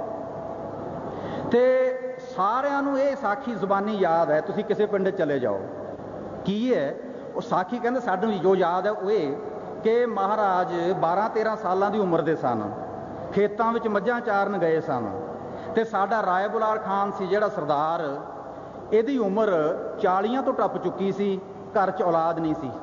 Speaker 1: ਤੇ ਸਾਰਿਆਂ ਨੂੰ ਇਹ ਸਾਖੀ ਜ਼ੁਬਾਨੀ ਯਾਦ ਹੈ। ਤੁਸੀਂ ਕਿਸੇ ਪਿੰਡ ਚਲੇ ਜਾਓ, ਕੀ ਹੈ ਉਹ ਸਾਖੀ? ਕਹਿੰਦੇ ਸਾਨੂੰ ਜੋ ਯਾਦ ਹੈ ਉਹ ਇਹ ਕਿ ਮਹਾਰਾਜ ਬਾਰਾਂ ਤੇਰਾਂ ਸਾਲਾਂ ਦੀ ਉਮਰ ਦੇ ਸਨ, ਖੇਤਾਂ ਵਿੱਚ ਮੱਝਾਂ ਚਾਰਨ ਗਏ ਸਨ, ਤੇ ਸਾਡਾ ਰਾਏ ਬੁਲਾਰ ਖਾਨ ਸੀ ਜਿਹੜਾ ਸਰਦਾਰ, ਇਹਦੀ ਉਮਰ ਚਾਲੀਆਂ ਤੋਂ ਟੱਪ ਚੁੱਕੀ ਸੀ, ਘਰ 'ਚ ਔਲਾਦ ਨਹੀਂ ਸੀ।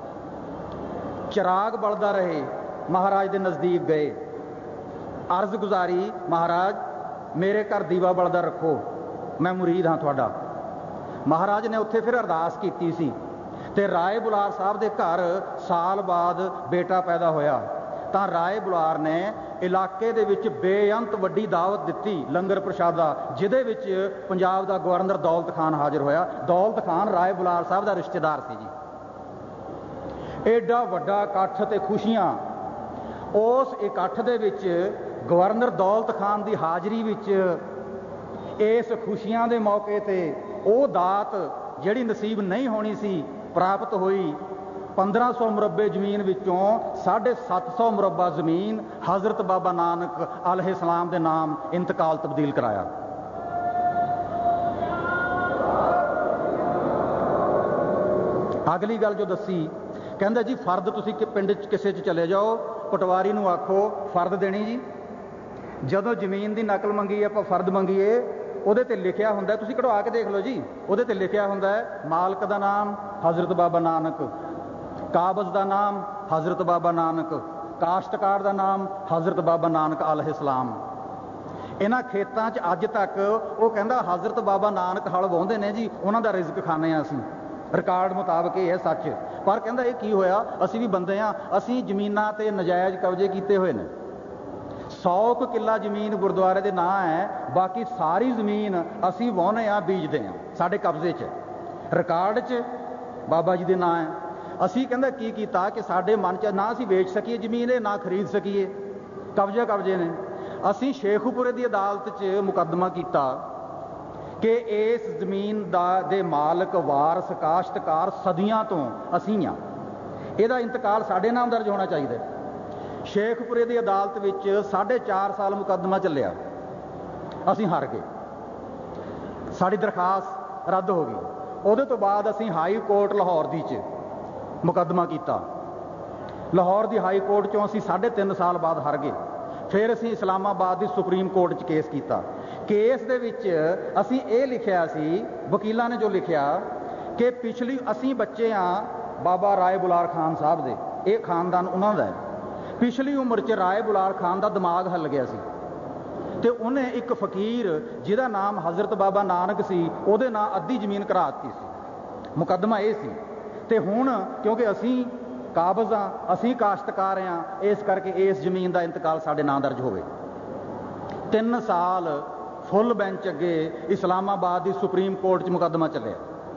Speaker 1: ਚਿਰਾਗ ਬਲਦਾ ਰਹੇ, ਮਹਾਰਾਜ ਦੇ ਨਜ਼ਦੀਕ ਗਏ, ਅਰਜ਼ ਗੁਜ਼ਾਰੀ ਮਹਾਰਾਜ ਮੇਰੇ ਘਰ ਦੀਵਾ ਬਲਦਾ ਰੱਖੋ, ਮੈਂ ਮੁਰੀਦ ਹਾਂ ਤੁਹਾਡਾ। ਮਹਾਰਾਜ ਨੇ ਉੱਥੇ ਫਿਰ ਅਰਦਾਸ ਕੀਤੀ ਸੀ, ਤੇ ਰਾਏ ਬੁਲਾਰ ਸਾਹਿਬ ਦੇ ਘਰ ਸਾਲ ਬਾਅਦ ਬੇਟਾ ਪੈਦਾ ਹੋਇਆ। ਤਾਂ ਰਾਏ ਬੁਲਾਰ ਨੇ ਇਲਾਕੇ ਦੇ ਵਿੱਚ ਬੇਅੰਤ ਵੱਡੀ ਦਾਵਤ ਦਿੱਤੀ, ਲੰਗਰ ਪ੍ਰਸ਼ਾਦਾ, ਜਿਹਦੇ ਵਿੱਚ ਪੰਜਾਬ ਦਾ ਗਵਰਨਰ ਦੌਲਤ ਖਾਨ ਹਾਜ਼ਰ ਹੋਇਆ। ਦੌਲਤ ਖਾਨ ਰਾਏ ਬੁਲਾਰ ਸਾਹਿਬ ਦਾ ਰਿਸ਼ਤੇਦਾਰ ਸੀ ਜੀ। ਏਡਾ ਵੱਡਾ ਇਕੱਠ ਤੇ ਖੁਸ਼ੀਆਂ। ਉਸ ਇਕੱਠ ਦੇ ਵਿੱਚ ਗਵਰਨਰ ਦੌਲਤ ਖਾਨ ਦੀ ਹਾਜ਼ਰੀ ਵਿੱਚ ਇਸ ਖੁਸ਼ੀਆਂ ਦੇ ਮੌਕੇ ਤੇ ਉਹ ਦਾਤ ਜਿਹੜੀ ਨਸੀਬ ਨਹੀਂ ਹੋਣੀ ਸੀ ਪ੍ਰਾਪਤ ਹੋਈ। ਪੰਦਰਾਂ ਸੌ ਮੁਰੱਬੇ ਜ਼ਮੀਨ ਵਿੱਚੋਂ ਸਾਢੇ ਸੱਤ ਸੌ ਮੁਰੱਬਾ ਜ਼ਮੀਨ ਹਜ਼ਰਤ ਬਾਬਾ ਨਾਨਕ ਅਲੈਹਿਸਲਾਮ ਦੇ ਨਾਮ ਇੰਤਕਾਲ ਤਬਦੀਲ ਕਰਾਇਆ। ਅਗਲੀ ਗੱਲ ਜੋ ਦੱਸੀ, ਕਹਿੰਦਾ ਜੀ ਫਰਦ ਤੁਸੀਂ ਪਿੰਡ 'ਚ ਕਿਸੇ 'ਚ ਚਲੇ ਜਾਓ, ਪਟਵਾਰੀ ਨੂੰ ਆਖੋ ਫਰਦ ਦੇਣੀ ਜੀ। ਜਦੋਂ ਜ਼ਮੀਨ ਦੀ ਨਕਲ ਮੰਗੀ, ਆਪਾਂ ਫਰਦ ਮੰਗੀਏ, ਉਹਦੇ ਤੇ ਲਿਖਿਆ ਹੁੰਦਾ, ਤੁਸੀਂ ਕਢਵਾ ਕੇ ਦੇਖ ਲਓ ਜੀ, ਉਹਦੇ ਤੇ ਲਿਖਿਆ ਹੁੰਦਾ ਹੈ ਮਾਲਕ ਦਾ ਨਾਮ ਹਜ਼ਰਤ ਬਾਬਾ ਨਾਨਕ, ਕਾਬਜ਼ ਦਾ ਨਾਮ ਹਜ਼ਰਤ ਬਾਬਾ ਨਾਨਕ, ਕਾਸ਼ਤਕਾਰ ਦਾ ਨਾਮ ਹਜ਼ਰਤ ਬਾਬਾ ਨਾਨਕ ਅਲੈਹਿਸਲਾਮ। ਇਹਨਾਂ ਖੇਤਾਂ 'ਚ ਅੱਜ ਤੱਕ ਉਹ ਕਹਿੰਦਾ ਹਜ਼ਰਤ ਬਾਬਾ ਨਾਨਕ ਹਲ ਵਾਹੁੰਦੇ ਨੇ ਜੀ, ਉਹਨਾਂ ਦਾ ਰਿਜ਼ਕ ਖਾਂਦੇ ਹਾਂ ਅਸੀਂ, ਰਿਕਾਰਡ ਮੁਤਾਬਕ ਇਹ ਹੈ ਸੱਚ। ਪਰ ਕਹਿੰਦਾ ਇਹ ਕੀ ਹੋਇਆ, ਅਸੀਂ ਵੀ ਬੰਦੇ ਹਾਂ, ਅਸੀਂ ਜ਼ਮੀਨਾਂ ਤੇ ਨਜਾਇਜ਼ ਕਬਜ਼ੇ ਕੀਤੇ ਹੋਏ ਨੇ। ਸੌ ਕੁ ਕਿੱਲਾ ਜ਼ਮੀਨ ਗੁਰਦੁਆਰੇ ਦੇ ਨਾਂ ਹੈ, ਬਾਕੀ ਸਾਰੀ ਜ਼ਮੀਨ ਅਸੀਂ ਵਾਹੁੰਦੇ ਹਾਂ, ਬੀਜਦੇ ਹਾਂ, ਸਾਡੇ ਕਬਜ਼ੇ 'ਚ, ਰਿਕਾਰਡ 'ਚ ਬਾਬਾ ਜੀ ਦੇ ਨਾਂ ਹੈ। ਅਸੀਂ ਕਹਿੰਦਾ ਕੀ ਕੀਤਾ ਕਿ ਸਾਡੇ ਮਨ 'ਚ ਨਾ ਅਸੀਂ ਵੇਚ ਸਕੀਏ ਜ਼ਮੀਨ, ਇਹ ਨਾ ਖਰੀਦ ਸਕੀਏ, ਕਬਜ਼ੇ ਕਬਜ਼ੇ ਨੇ। ਅਸੀਂ ਸ਼ੇਖੂਪੁਰੇ ਦੀ ਅਦਾਲਤ 'ਚ ਮੁਕੱਦਮਾ ਕੀਤਾ ਕਿ ਇਸ ਜ਼ਮੀਨ ਦਾ ਦੇ ਮਾਲਕ ਵਾਰਸ ਕਾਸ਼ਤਕਾਰ ਸਦੀਆਂ ਤੋਂ ਅਸੀਂ ਹਾਂ, ਇਹਦਾ ਇੰਤਕਾਲ ਸਾਡੇ ਨਾਮ ਦਰਜ ਹੋਣਾ ਚਾਹੀਦਾ। ਸ਼ੇਖਪੁਰੇ ਦੀ ਅਦਾਲਤ ਵਿੱਚ ਸਾਢੇ ਚਾਰ ਸਾਲ ਮੁਕੱਦਮਾ ਚੱਲਿਆ, ਅਸੀਂ ਹਾਰ ਗਏ, ਸਾਡੀ ਦਰਖਾਸਤ ਰੱਦ ਹੋ ਗਈ। ਉਹਦੇ ਤੋਂ ਬਾਅਦ ਅਸੀਂ ਹਾਈ ਕੋਰਟ ਲਾਹੌਰ ਦੀ 'ਚ ਮੁਕੱਦਮਾ ਕੀਤਾ। ਲਾਹੌਰ ਦੀ ਹਾਈ ਕੋਰਟ 'ਚੋਂ ਅਸੀਂ ਸਾਢੇ ਤਿੰਨ ਸਾਲ ਬਾਅਦ ਹਾਰ ਗਏ। ਫਿਰ ਅਸੀਂ ਇਸਲਾਮਾਬਾਦ ਦੀ ਸੁਪਰੀਮ ਕੋਰਟ 'ਚ ਕੇਸ ਕੀਤਾ। ਕੇਸ ਦੇ ਵਿੱਚ ਅਸੀਂ ਇਹ ਲਿਖਿਆ ਸੀ, ਵਕੀਲਾਂ ਨੇ ਜੋ ਲਿਖਿਆ ਕਿ ਪਿਛਲੀ ਅਸੀਂ ਬੱਚੇ ਹਾਂ ਬਾਬਾ ਰਾਏ ਬੁਲਾਰ ਖਾਨ ਸਾਹਿਬ ਦੇ, ਇਹ ਖਾਨਦਾਨ ਉਹਨਾਂ ਦਾ ਹੈ। ਪਿਛਲੀ ਉਮਰ 'ਚ ਰਾਏ ਬੁਲਾਰ ਖਾਨ ਦਾ ਦਿਮਾਗ ਹਿੱਲ ਗਿਆ ਸੀ ਤੇ ਉਹਨੇ ਇੱਕ ਫਕੀਰ ਜਿਹਦਾ ਨਾਮ ਹਜ਼ਰਤ ਬਾਬਾ ਨਾਨਕ ਸੀ, ਉਹਦੇ ਨਾਂ ਅੱਧੀ ਜ਼ਮੀਨ ਕਰਾ ਦਿੱਤੀ ਸੀ। ਮੁਕੱਦਮਾ ਇਹ ਸੀ। ਤੇ ਹੁਣ ਕਿਉਂਕਿ ਅਸੀਂ ਕਾਬਜ਼ ਹਾਂ, ਅਸੀਂ ਕਾਸ਼ਤਕਾਰ ਹਾਂ, ਇਸ ਕਰਕੇ ਇਸ ਜ਼ਮੀਨ ਦਾ ਇੰਤਕਾਲ ਸਾਡੇ ਨਾਂ ਦਰਜ ਹੋਵੇ। ਤਿੰਨ ਸਾਲ ਫੁੱਲ ਬੈਂਚ ਅੱਗੇ ਇਸਲਾਮਾਬਾਦ ਦੀ ਸੁਪਰੀਮ ਕੋਰਟ 'ਚ ਮੁਕੱਦਮਾ ਚੱਲਿਆ।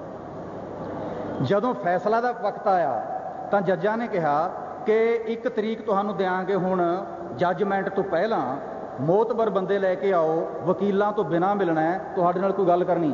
Speaker 1: ਜਦੋਂ ਫੈਸਲਾ ਦਾ ਵਕਤ ਆਇਆ ਤਾਂ ਜੱਜਾਂ ਨੇ ਕਿਹਾ ਕਿ ਇੱਕ ਤਰੀਕ ਤੁਹਾਨੂੰ ਦਿਆਂਗੇ, ਹੁਣ ਜੱਜਮੈਂਟ ਤੋਂ ਪਹਿਲਾਂ ਮੋਤਬਰ ਬੰਦੇ ਲੈ ਕੇ ਆਓ, ਵਕੀਲਾਂ ਤੋਂ ਬਿਨਾਂ ਮਿਲਣਾ ਹੈ, ਤੁਹਾਡੇ ਨਾਲ ਕੋਈ ਗੱਲ ਕਰਨੀ।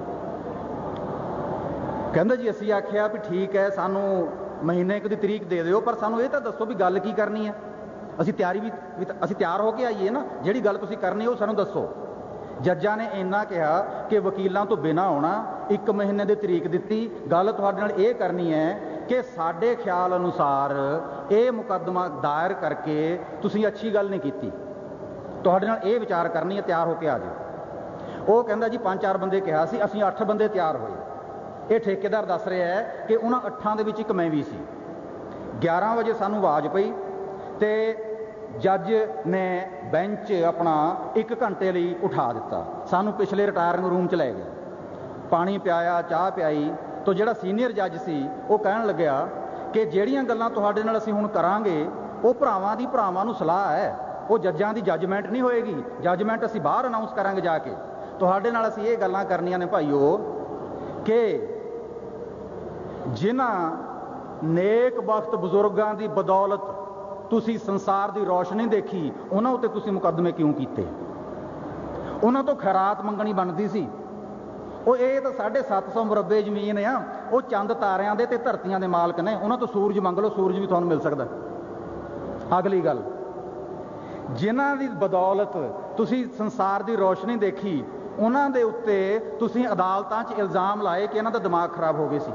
Speaker 1: ਕਹਿੰਦਾ ਜੀ ਅਸੀਂ ਆਖਿਆ ਵੀ ਠੀਕ ਹੈ, ਸਾਨੂੰ ਮਹੀਨੇ ਕੁ ਦੀ ਤਰੀਕ ਦੇ ਦਿਓ, ਪਰ ਸਾਨੂੰ ਇਹ ਤਾਂ ਦੱਸੋ ਵੀ ਗੱਲ ਕੀ ਕਰਨੀ ਹੈ। ਅਸੀਂ ਤਿਆਰੀ ਵੀ ਅਸੀਂ ਤਿਆਰ ਹੋ ਕੇ ਆਈਏ ਨਾ, ਜਿਹੜੀ ਗੱਲ ਤੁਸੀਂ ਕਰਨੀ ਉਹ ਸਾਨੂੰ ਦੱਸੋ। ਜੱਜਾਂ ਨੇ ਇੰਨਾ ਕਿਹਾ ਕਿ ਵਕੀਲਾਂ ਤੋਂ ਬਿਨਾਂ ਆਉਣਾ, ਇੱਕ ਮਹੀਨੇ ਦੀ ਤਰੀਕ ਦਿੱਤੀ। ਗੱਲ ਤੁਹਾਡੇ ਨਾਲ ਇਹ ਕਰਨੀ ਹੈ ਕਿ ਸਾਡੇ ਖਿਆਲ ਅਨੁਸਾਰ ਇਹ ਮੁਕੱਦਮਾ ਦਾਇਰ ਕਰਕੇ ਤੁਸੀਂ ਅੱਛੀ ਗੱਲ ਨਹੀਂ ਕੀਤੀ, ਤੁਹਾਡੇ ਨਾਲ ਇਹ ਵਿਚਾਰ ਕਰਨੀ ਹੈ, ਤਿਆਰ ਹੋ ਕੇ ਆ ਜਾਓ। ਉਹ ਕਹਿੰਦਾ ਜੀ ਪੰਜ ਚਾਰ ਬੰਦੇ ਕਿਹਾ ਸੀ, ਅਸੀਂ ਅੱਠ ਬੰਦੇ ਤਿਆਰ ਹੋਏ। ਇਹ ਠੇਕੇਦਾਰ ਦੱਸ ਰਿਹਾ ਹੈ ਕਿ ਉਹਨਾਂ ਅੱਠਾਂ ਦੇ ਵਿੱਚ ਇੱਕ ਮੈਂ ਵੀ ਸੀ। ਗਿਆਰਾਂ ਵਜੇ ਸਾਨੂੰ ਆਵਾਜ਼ ਪਈ ਤੇ ਜੱਜ ਨੇ ਬੈਂਚ ਆਪਣਾ ਇੱਕ ਘੰਟੇ ਲਈ ਉਠਾ ਦਿੱਤਾ, ਸਾਨੂੰ ਪਿਛਲੇ ਰਿਟਾਇਰਿੰਗ ਰੂਮ 'ਚ ਲੈ ਗਿਆ, ਪਾਣੀ ਪਿਆਇਆ, ਚਾਹ ਪਿਆਈ। ਤਾਂ ਜਿਹੜਾ ਸੀਨੀਅਰ ਜੱਜ ਸੀ ਉਹ ਕਹਿਣ ਲੱਗਿਆ ਕਿ ਜਿਹੜੀਆਂ ਗੱਲਾਂ ਤੁਹਾਡੇ ਨਾਲ ਅਸੀਂ ਹੁਣ ਕਰਾਂਗੇ ਉਹ ਭਰਾਵਾਂ ਦੀ ਭਰਾਵਾਂ ਨੂੰ ਸਲਾਹ ਹੈ, ਉਹ ਜੱਜਾਂ ਦੀ ਜੱਜਮੈਂਟ ਨਹੀਂ ਹੋਏਗੀ। ਜੱਜਮੈਂਟ ਅਸੀਂ ਬਾਹਰ ਅਨਾਊਂਸ ਕਰਾਂਗੇ ਜਾ ਕੇ। ਤੁਹਾਡੇ ਨਾਲ ਅਸੀਂ ਇਹ ਗੱਲਾਂ ਕਰਨੀਆਂ ਨੇ ਭਾਈਓ ਕਿ ਜਿਨ੍ਹਾਂ ਨੇਕ ਬਖਤ ਬਜ਼ੁਰਗਾਂ ਦੀ ਬਦੌਲਤ ਤੁਸੀਂ ਸੰਸਾਰ ਦੀ ਰੌਸ਼ਨੀ ਦੇਖੀ, ਉਹਨਾਂ ਉੱਤੇ ਤੁਸੀਂ ਮੁਕੱਦਮੇ ਕਿਉਂ ਕੀਤੇ? ਉਹਨਾਂ ਤੋਂ ਖੈਰਾਤ ਮੰਗਣੀ ਬਣਦੀ ਸੀ। ਉਹ ਇਹ ਤਾਂ ਸਾਢੇ ਸੱਤ ਸੌ ਮੁਰੱਬੇ ਜ਼ਮੀਨ ਆ, ਉਹ ਚੰਦ ਤਾਰਿਆਂ ਦੇ ਤੇ ਧਰਤੀਆਂ ਦੇ ਮਾਲਕ ਨੇ, ਉਹਨਾਂ ਤੋਂ ਸੂਰਜ ਮੰਗ ਲਓ, ਸੂਰਜ ਵੀ ਤੁਹਾਨੂੰ ਮਿਲ ਸਕਦਾ। ਅਗਲੀ ਗੱਲ, ਜਿਨ੍ਹਾਂ ਦੀ ਬਦੌਲਤ ਤੁਸੀਂ ਸੰਸਾਰ ਦੀ ਰੌਸ਼ਨੀ ਦੇਖੀ, ਉਹਨਾਂ ਦੇ ਉੱਤੇ ਤੁਸੀਂ ਅਦਾਲਤਾਂ 'ਚ ਇਲਜ਼ਾਮ ਲਾਏ ਕਿ ਇਹਨਾਂ ਦਾ ਦਿਮਾਗ ਖਰਾਬ ਹੋ ਗਏ ਸੀ।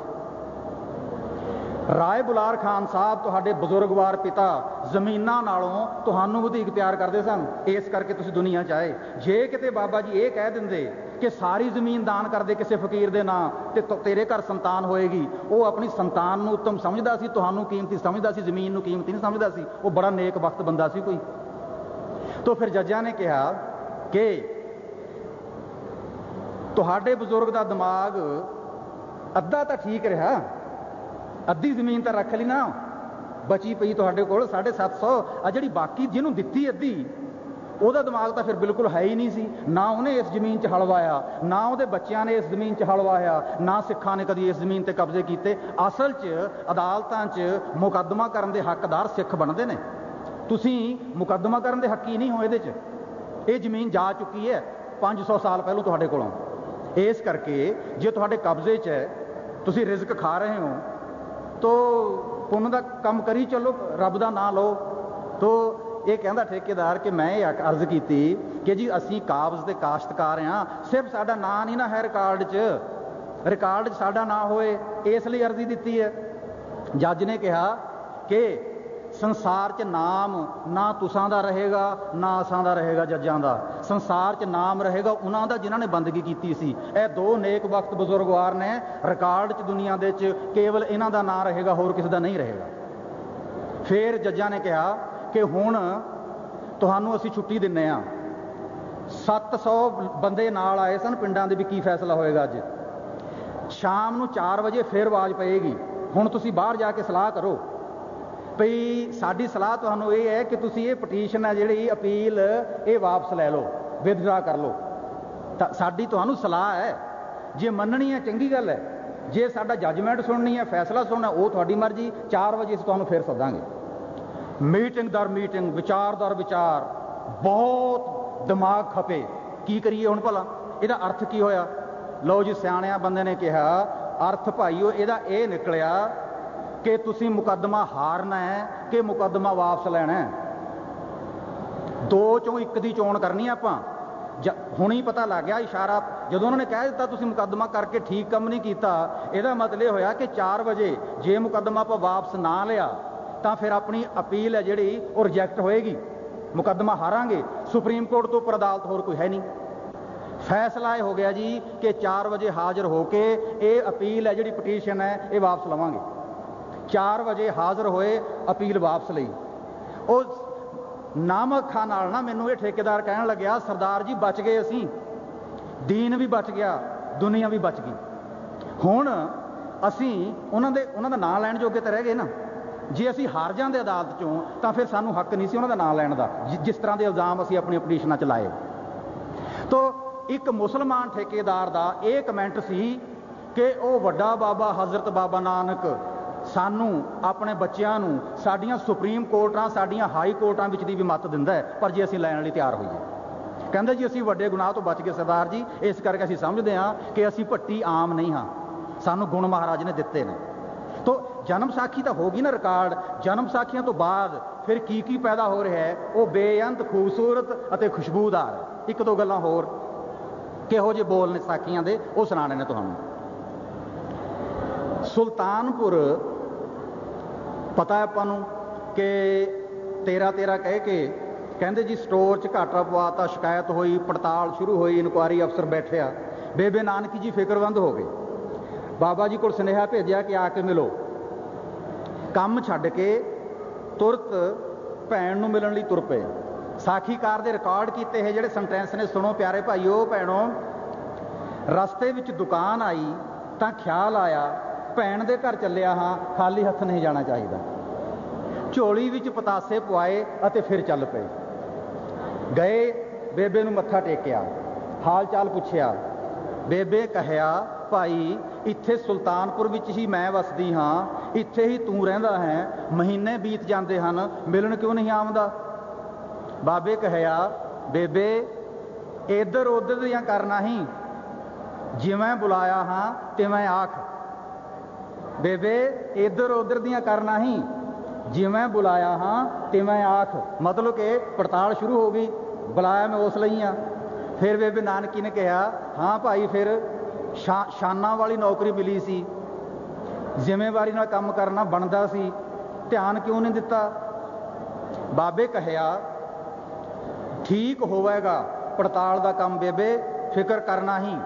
Speaker 1: ਰਾਏ ਬੁਲਾਰ ਖਾਨ ਸਾਹਿਬ ਤੁਹਾਡੇ ਬਜ਼ੁਰਗਵਾਰ ਪਿਤਾ ਜ਼ਮੀਨਾਂ ਨਾਲੋਂ ਤੁਹਾਨੂੰ ਵਧੇਕ ਪਿਆਰ ਕਰਦੇ ਸਨ, ਇਸ ਕਰਕੇ ਤੁਸੀਂ ਦੁਨੀਆ 'ਚ ਆਏ। ਜੇ ਕਿਤੇ ਬਾਬਾ ਜੀ ਇਹ ਕਹਿ ਦਿੰਦੇ ਕਿ ਸਾਰੀ ਜ਼ਮੀਨ ਦਾਨ ਕਰਦੇ ਕਿਸੇ ਫਕੀਰ ਦੇ ਨਾਂ ਤੇ ਤੇਰੇ ਘਰ ਸੰਤਾਨ ਹੋਏਗੀ, ਉਹ ਆਪਣੀ ਸੰਤਾਨ ਨੂੰ ਉੱਤਮ ਸਮਝਦਾ ਸੀ, ਤੁਹਾਨੂੰ ਕੀਮਤੀ ਸਮਝਦਾ ਸੀ, ਜ਼ਮੀਨ ਨੂੰ ਕੀਮਤੀ ਨਹੀਂ ਸਮਝਦਾ ਸੀ। ਉਹ ਬੜਾ ਨੇਕ ਵਕਤ ਬੰਦਾ ਸੀ ਕੋਈ। ਤਾਂ ਫਿਰ ਜੱਜਾਂ ਨੇ ਕਿਹਾ ਕਿ ਤੁਹਾਡੇ ਬਜ਼ੁਰਗ ਦਾ ਦਿਮਾਗ ਅੱਧਾ ਤਾਂ ਠੀਕ ਰਿਹਾ, ਅੱਧੀ ਜ਼ਮੀਨ ਤਾਂ ਰੱਖ ਲਈ ਨਾ, ਬਚੀ ਪਈ ਤੁਹਾਡੇ ਕੋਲ ਸਾਢੇ ਸੱਤ ਸੌ, ਆ ਜਿਹੜੀ ਬਾਕੀ ਜਿਹਨੂੰ ਦਿੱਤੀ ਅੱਧੀ, ਉਹਦਾ ਦਿਮਾਗ ਤਾਂ ਫਿਰ ਬਿਲਕੁਲ ਹੈ ਹੀ ਨਹੀਂ ਸੀ। ਨਾ ਉਹਨੇ ਇਸ ਜ਼ਮੀਨ 'ਚ ਹਲ ਵਾਇਆ, ਨਾ ਉਹਦੇ ਬੱਚਿਆਂ ਨੇ ਇਸ ਜ਼ਮੀਨ 'ਚ ਹਲ ਵਾਇਆ, ਨਾ ਸਿੱਖਾਂ ਨੇ ਕਦੀ ਇਸ ਜ਼ਮੀਨ 'ਤੇ ਕਬਜ਼ੇ ਕੀਤੇ। ਅਸਲ 'ਚ ਅਦਾਲਤਾਂ 'ਚ ਮੁਕੱਦਮਾ ਕਰਨ ਦੇ ਹੱਕਦਾਰ ਸਿੱਖ ਬਣਦੇ ਨੇ, ਤੁਸੀਂ ਮੁਕੱਦਮਾ ਕਰਨ ਦੇ ਹੱਕੀ ਨਹੀਂ ਹੋ। ਇਹਦੇ 'ਚ ਇਹ ਜ਼ਮੀਨ ਜਾ ਚੁੱਕੀ ਹੈ ਪੰਜ ਸੌ ਸਾਲ ਪਹਿਲੋਂ ਤੁਹਾਡੇ ਕੋਲੋਂ। ਇਸ ਕਰਕੇ ਜੇ ਤੁਹਾਡੇ ਕਬਜ਼ੇ 'ਚ ਹੈ, ਤੁਸੀਂ ਰਿਜ਼ਕ ਖਾ ਰਹੇ ਹੋ, ਤੋ ਪੁੰਨ ਦਾ ਕੰਮ ਕਰੀ ਚੱਲੋ, ਰੱਬ ਦਾ ਨਾਂ ਲਓ। ਤੋ ਇਹ ਕਹਿੰਦਾ ਠੇਕੇਦਾਰ ਕਿ ਮੈਂ ਇਹ ਅਰਜ਼ ਕੀਤੀ ਕਿ ਜੀ ਅਸੀਂ ਕਾਬਜ਼ ਦੇ ਕਾਸ਼ਤਕਾਰ ਹਾਂ, ਸਿਰਫ ਸਾਡਾ ਨਾਂ ਨਹੀਂ ਨਾ ਹੈ ਰਿਕਾਰਡ 'ਚ, ਰਿਕਾਰਡ 'ਚ ਸਾਡਾ ਨਾਂ ਹੋਏ, ਇਸ ਲਈ ਅਰਜ਼ੀ ਦਿੱਤੀ ਹੈ। ਜੱਜ ਨੇ ਕਿਹਾ ਕਿ ਸੰਸਾਰ 'ਚ ਨਾਮ ਨਾ ਤੁਸਾਂ ਦਾ ਰਹੇਗਾ ਨਾ ਅਸਾਂ ਦਾ ਰਹੇਗਾ, ਜੱਜਾਂ ਦਾ ਸੰਸਾਰ 'ਚ ਨਾਮ ਰਹੇਗਾ ਉਹਨਾਂ ਦਾ ਜਿਨ੍ਹਾਂ ਨੇ ਬੰਦਗੀ ਕੀਤੀ ਸੀ। ਇਹ ਦੋ ਨੇਕ ਵਕਤ ਬਜ਼ੁਰਗਵਾਰ ਨੇ, ਰਿਕਾਰਡ 'ਚ ਦੁਨੀਆ ਦੇ 'ਚ ਕੇਵਲ ਇਹਨਾਂ ਦਾ ਨਾਂ ਰਹੇਗਾ, ਹੋਰ ਕਿਸੇ ਦਾ ਨਹੀਂ ਰਹੇਗਾ। ਫਿਰ ਜੱਜਾਂ ਨੇ ਕਿਹਾ ਕਿ ਹੁਣ ਤੁਹਾਨੂੰ ਅਸੀਂ ਛੁੱਟੀ ਦਿੰਦੇ ਹਾਂ। ਸੱਤ ਸੌ ਬੰਦੇ ਨਾਲ ਆਏ ਸਨ ਪਿੰਡਾਂ ਦੇ ਵੀ, ਕੀ ਫੈਸਲਾ ਹੋਏਗਾ ਅੱਜ? ਸ਼ਾਮ ਨੂੰ ਚਾਰ ਵਜੇ ਫਿਰ ਆਵਾਜ਼ ਪਏਗੀ, ਹੁਣ ਤੁਸੀਂ ਬਾਹਰ ਜਾ ਕੇ ਸਲਾਹ ਕਰੋ। ਭਈ ਸਾਡੀ ਸਲਾਹ ਤੁਹਾਨੂੰ ਇਹ ਹੈ ਕਿ ਤੁਸੀਂ ਇਹ ਪਟੀਸ਼ਨ ਹੈ ਜਿਹੜੀ ਅਪੀਲ, ਇਹ ਵਾਪਸ ਲੈ ਲਓ, ਵਿਦਡਰਾ ਕਰ ਲਓ। ਤਾਂ ਸਾਡੀ ਤੁਹਾਨੂੰ ਸਲਾਹ ਹੈ, ਜੇ ਮੰਨਣੀ ਹੈ ਚੰਗੀ ਗੱਲ ਹੈ, ਜੇ ਸਾਡਾ ਜੱਜਮੈਂਟ ਸੁਣਨੀ ਹੈ, ਫੈਸਲਾ ਸੁਣਨਾ, ਉਹ ਤੁਹਾਡੀ ਮਰਜ਼ੀ। ਚਾਰ ਵਜੇ ਅਸੀਂ ਤੁਹਾਨੂੰ ਫਿਰ ਸੱਦਾਂਗੇ। ਮੀਟਿੰਗ ਦਰ ਮੀਟਿੰਗ, ਵਿਚਾਰ ਦਰ ਵਿਚਾਰ, ਬਹੁਤ ਦਿਮਾਗ ਖਪੇ, ਕੀ ਕਰੀਏ ਹੁਣ ਭਲਾ, ਇਹਦਾ ਅਰਥ ਕੀ ਹੋਇਆ? ਲਓ ਜੀ, ਸਿਆਣਿਆਂ ਬੰਦੇ ਨੇ ਕਿਹਾ ਅਰਥ ਭਾਈਓ ਇਹਦਾ ਇਹ ਨਿਕਲਿਆ ਕਿ ਤੁਸੀਂ ਮੁਕੱਦਮਾ ਹਾਰਨਾ ਹੈ ਕਿ ਮੁਕੱਦਮਾ ਵਾਪਸ ਲੈਣਾ ਹੈ। ਦੋ ਚੋਂ ਇੱਕ ਦੀ ਚੋਣ ਕਰਨੀ ਆਪਾਂ। ਜ ਹੁਣ ਹੀ ਪਤਾ ਲੱਗ ਗਿਆ ਇਸ਼ਾਰਾ, ਜਦੋਂ ਉਹਨਾਂ ਨੇ ਕਹਿ ਦਿੱਤਾ ਤੁਸੀਂ ਮੁਕੱਦਮਾ ਕਰਕੇ ਠੀਕ ਕੰਮ ਨਹੀਂ ਕੀਤਾ, ਇਹਦਾ ਮਤਲਬ ਇਹ ਹੋਇਆ ਕਿ ਚਾਰ ਵਜੇ ਜੇ ਮੁਕੱਦਮਾ ਆਪਾਂ ਵਾਪਸ ਨਾ ਲਿਆ ਤਾਂ ਫਿਰ ਆਪਣੀ ਅਪੀਲ ਹੈ ਜਿਹੜੀ ਉਹ ਰਿਜੈਕਟ ਹੋਏਗੀ, ਮੁਕੱਦਮਾ ਹਾਰਾਂਗੇ। ਸੁਪਰੀਮ ਕੋਰਟ ਤੋਂ ਉੱਪਰ ਅਦਾਲਤ ਹੋਰ ਕੋਈ ਹੈ ਨਹੀਂ। ਫੈਸਲਾ ਇਹ ਹੋ ਗਿਆ ਜੀ ਕਿ ਚਾਰ ਵਜੇ ਹਾਜ਼ਰ ਹੋ ਕੇ ਇਹ ਅਪੀਲ ਹੈ ਜਿਹੜੀ ਪਟੀਸ਼ਨ ਹੈ ਇਹ ਵਾਪਸ ਲਵਾਂਗੇ। ਚਾਰ ਵਜੇ ਹਾਜ਼ਰ ਹੋਏ, ਅਪੀਲ ਵਾਪਸ ਲਈ। ਉਹ ਨਾਮਕ ਖਾਂ ਨਾਲ ਨਾ ਮੈਨੂੰ ਇਹ ਠੇਕੇਦਾਰ ਕਹਿਣ ਲੱਗਿਆ, ਸਰਦਾਰ ਜੀ ਬਚ ਗਏ ਅਸੀਂ, ਦੀਨ ਵੀ ਬਚ ਗਿਆ, ਦੁਨੀਆ ਵੀ ਬਚ ਗਈ। ਹੁਣ ਅਸੀਂ ਉਹਨਾਂ ਦੇ ਉਹਨਾਂ ਦਾ ਨਾਂ ਲੈਣ ਜੋਗੇ ਤਾਂ ਰਹਿ ਗਏ ਨਾ। ਜੇ ਅਸੀਂ ਹਾਰ ਜਾਂਦੇ ਅਦਾਲਤ 'ਚੋਂ ਤਾਂ ਫਿਰ ਸਾਨੂੰ ਹੱਕ ਨਹੀਂ ਸੀ ਉਹਨਾਂ ਦਾ ਨਾਂ ਲੈਣ ਦਾ, ਜਿਸ ਤਰ੍ਹਾਂ ਦੇ ਇਲਜ਼ਾਮ ਅਸੀਂ ਆਪਣੀ ਪਟੀਸ਼ਨਾਂ 'ਚ ਲਾਏ। ਤੋ ਇੱਕ ਮੁਸਲਮਾਨ ਠੇਕੇਦਾਰ ਦਾ ਇਹ ਕਮੈਂਟ ਸੀ ਕਿ ਉਹ ਵੱਡਾ ਬਾਬਾ ਹਜ਼ਰਤ ਬਾਬਾ ਨਾਨਕ ਸਾਨੂੰ, ਆਪਣੇ ਬੱਚਿਆਂ ਨੂੰ ਸਾਡੀਆਂ ਸੁਪਰੀਮ ਕੋਰਟਾਂ, ਸਾਡੀਆਂ ਹਾਈ ਕੋਰਟਾਂ ਵਿੱਚ ਦੀ ਵੀ ਮੱਤ ਦਿੰਦਾ ਹੈ, ਪਰ ਜੇ ਅਸੀਂ ਲੈਣ ਲਈ ਤਿਆਰ ਹੋਈਏ। ਕਹਿੰਦੇ ਜੀ ਅਸੀਂ ਵੱਡੇ ਗੁਨਾਹ ਤੋਂ ਬਚ ਗਏ ਸਰਦਾਰ ਜੀ, ਇਸ ਕਰਕੇ ਅਸੀਂ ਸਮਝਦੇ ਹਾਂ ਕਿ ਅਸੀਂ ਭੱਟੀ ਆਮ ਨਹੀਂ ਹਾਂ, ਸਾਨੂੰ ਗੁਣ ਮਹਾਰਾਜ ਨੇ ਦਿੱਤੇ ਨੇ। ਤੋ ਜਨਮ ਸਾਖੀ ਤਾਂ ਹੋ ਗਈ ਨਾ ਰਿਕਾਰਡ। ਜਨਮ ਸਾਖੀਆਂ ਤੋਂ ਬਾਅਦ ਫਿਰ ਕੀ ਕੀ ਪੈਦਾ ਹੋ ਰਿਹਾ ਹੈ ਉਹ ਬੇਅੰਤ ਖੂਬਸੂਰਤ ਅਤੇ ਖੁਸ਼ਬੂਦਾਰ ਹੈ। ਇੱਕ ਦੋ ਗੱਲਾਂ ਹੋਰ ਕਿਹੋ ਜਿਹੇ ਬੋਲ ਨੇ ਸਾਖੀਆਂ ਦੇ, ਉਹ ਸੁਣਾਣੇ ਨੇ ਤੁਹਾਨੂੰ। ਸੁਲਤਾਨਪੁਰ ਪਤਾ ਆਪਾਂ ਨੂੰ ਕਿ ਤੇਰਾ ਤੇਰਾ ਕਹਿ ਕੇ ਕਹਿੰਦੇ ਜੀ ਸਟੋਰ 'ਚ ਘਾਟਾ ਪਵਾਤਾ, ਸ਼ਿਕਾਇਤ ਹੋਈ, ਪੜਤਾਲ ਸ਼ੁਰੂ ਹੋਈ, ਇਨਕੁਆਰੀ ਅਫਸਰ ਬੈਠਿਆ। ਬੇਬੇ ਨਾਨਕੀ ਜੀ ਫਿਕਰਮੰਦ ਹੋ ਗਏ, ਬਾਬਾ ਜੀ ਕੋਲ ਸੁਨੇਹਾ ਭੇਜਿਆ ਕਿ ਆ ਕੇ ਮਿਲੋ। ਕੰਮ ਛੱਡ ਕੇ ਤੁਰਤ ਭੈਣ ਨੂੰ ਮਿਲਣ ਲਈ ਤੁਰ ਪਏ। ਸਾਖੀਕਾਰ ਦੇ ਰਿਕਾਰਡ ਕੀਤੇ ਇਹ ਜਿਹੜੇ ਸੈਂਟੈਂਸ ਨੇ ਸੁਣੋ ਪਿਆਰੇ ਭਾਈਓ ਭੈਣੋ। ਰਸਤੇ ਵਿੱਚ ਦੁਕਾਨ ਆਈ ਤਾਂ ਖਿਆਲ ਆਇਆ ਭੈਣ ਦੇ ਘਰ ਚੱਲਿਆ ਹਾਂ, ਖਾਲੀ ਹੱਥ ਨਹੀਂ ਜਾਣਾ ਚਾਹੀਦਾ। ਝੋਲੀ ਵਿੱਚ ਪਤਾਸੇ ਪਵਾਏ ਅਤੇ ਫਿਰ ਚੱਲ ਪਏ। ਗਏ, ਬੇਬੇ ਨੂੰ ਮੱਥਾ ਟੇਕਿਆ, ਹਾਲ ਚਾਲ ਪੁੱਛਿਆ। ਬੇਬੇ ਕਹਿਆ ਭਾਈ ਇੱਥੇ ਸੁਲਤਾਨਪੁਰ ਵਿੱਚ ਹੀ ਮੈਂ ਵਸਦੀ ਹਾਂ, ਇੱਥੇ ਹੀ ਤੂੰ ਰਹਿੰਦਾ ਹੈ, ਮਹੀਨੇ ਬੀਤ ਜਾਂਦੇ ਹਨ, ਮਿਲਣ ਕਿਉਂ ਨਹੀਂ ਆਉਂਦਾ? ਬਾਬੇ ਕਹਿਆ ਬੇਬੇ ਇੱਧਰ ਉੱਧਰ ਦੀਆਂ ਕਰਨਾ ਹੀ, ਜਿਵੇਂ ਬੁਲਾਇਆ ਹਾਂ ਤਿਵੇਂ ਆਖ। ਬੇਬੇ ਇੱਧਰ ਉੱਧਰ ਦੀਆਂ ਕਰਨਾ ਹੀ, ਜਿਵੇਂ ਬੁਲਾਇਆ ਹਾਂ ਤਿਵੇਂ ਆਖ। ਮਤਲਬ ਕਿ ਪੜਤਾਲ ਸ਼ੁਰੂ ਹੋ ਗਈ, ਬੁਲਾਇਆ ਮੈਂ ਉਸ ਲਈ ਹਾਂ। ਫਿਰ ਬੇਬੇ ਨਾਨਕੀ ਨੇ ਕਿਹਾ ਹਾਂ ਭਾਈ ਫਿਰ ਸ਼ਾ ਸ਼ਾਨਾਂ ਵਾਲੀ ਨੌਕਰੀ ਮਿਲੀ ਸੀ, ਜ਼ਿੰਮੇਵਾਰੀ ਨਾਲ ਕੰਮ ਕਰਨਾ ਬਣਦਾ ਸੀ, ਧਿਆਨ ਕਿਉਂ ਨਹੀਂ ਦਿੱਤਾ? ਬਾਬੇ ਕਹਿਆ ਠੀਕ ਹੋਵੇਗਾ ਪੜਤਾਲ ਦਾ ਕੰਮ ਬੇਬੇ, ਫਿਕਰ ਕਰਨਾ ਹੀ,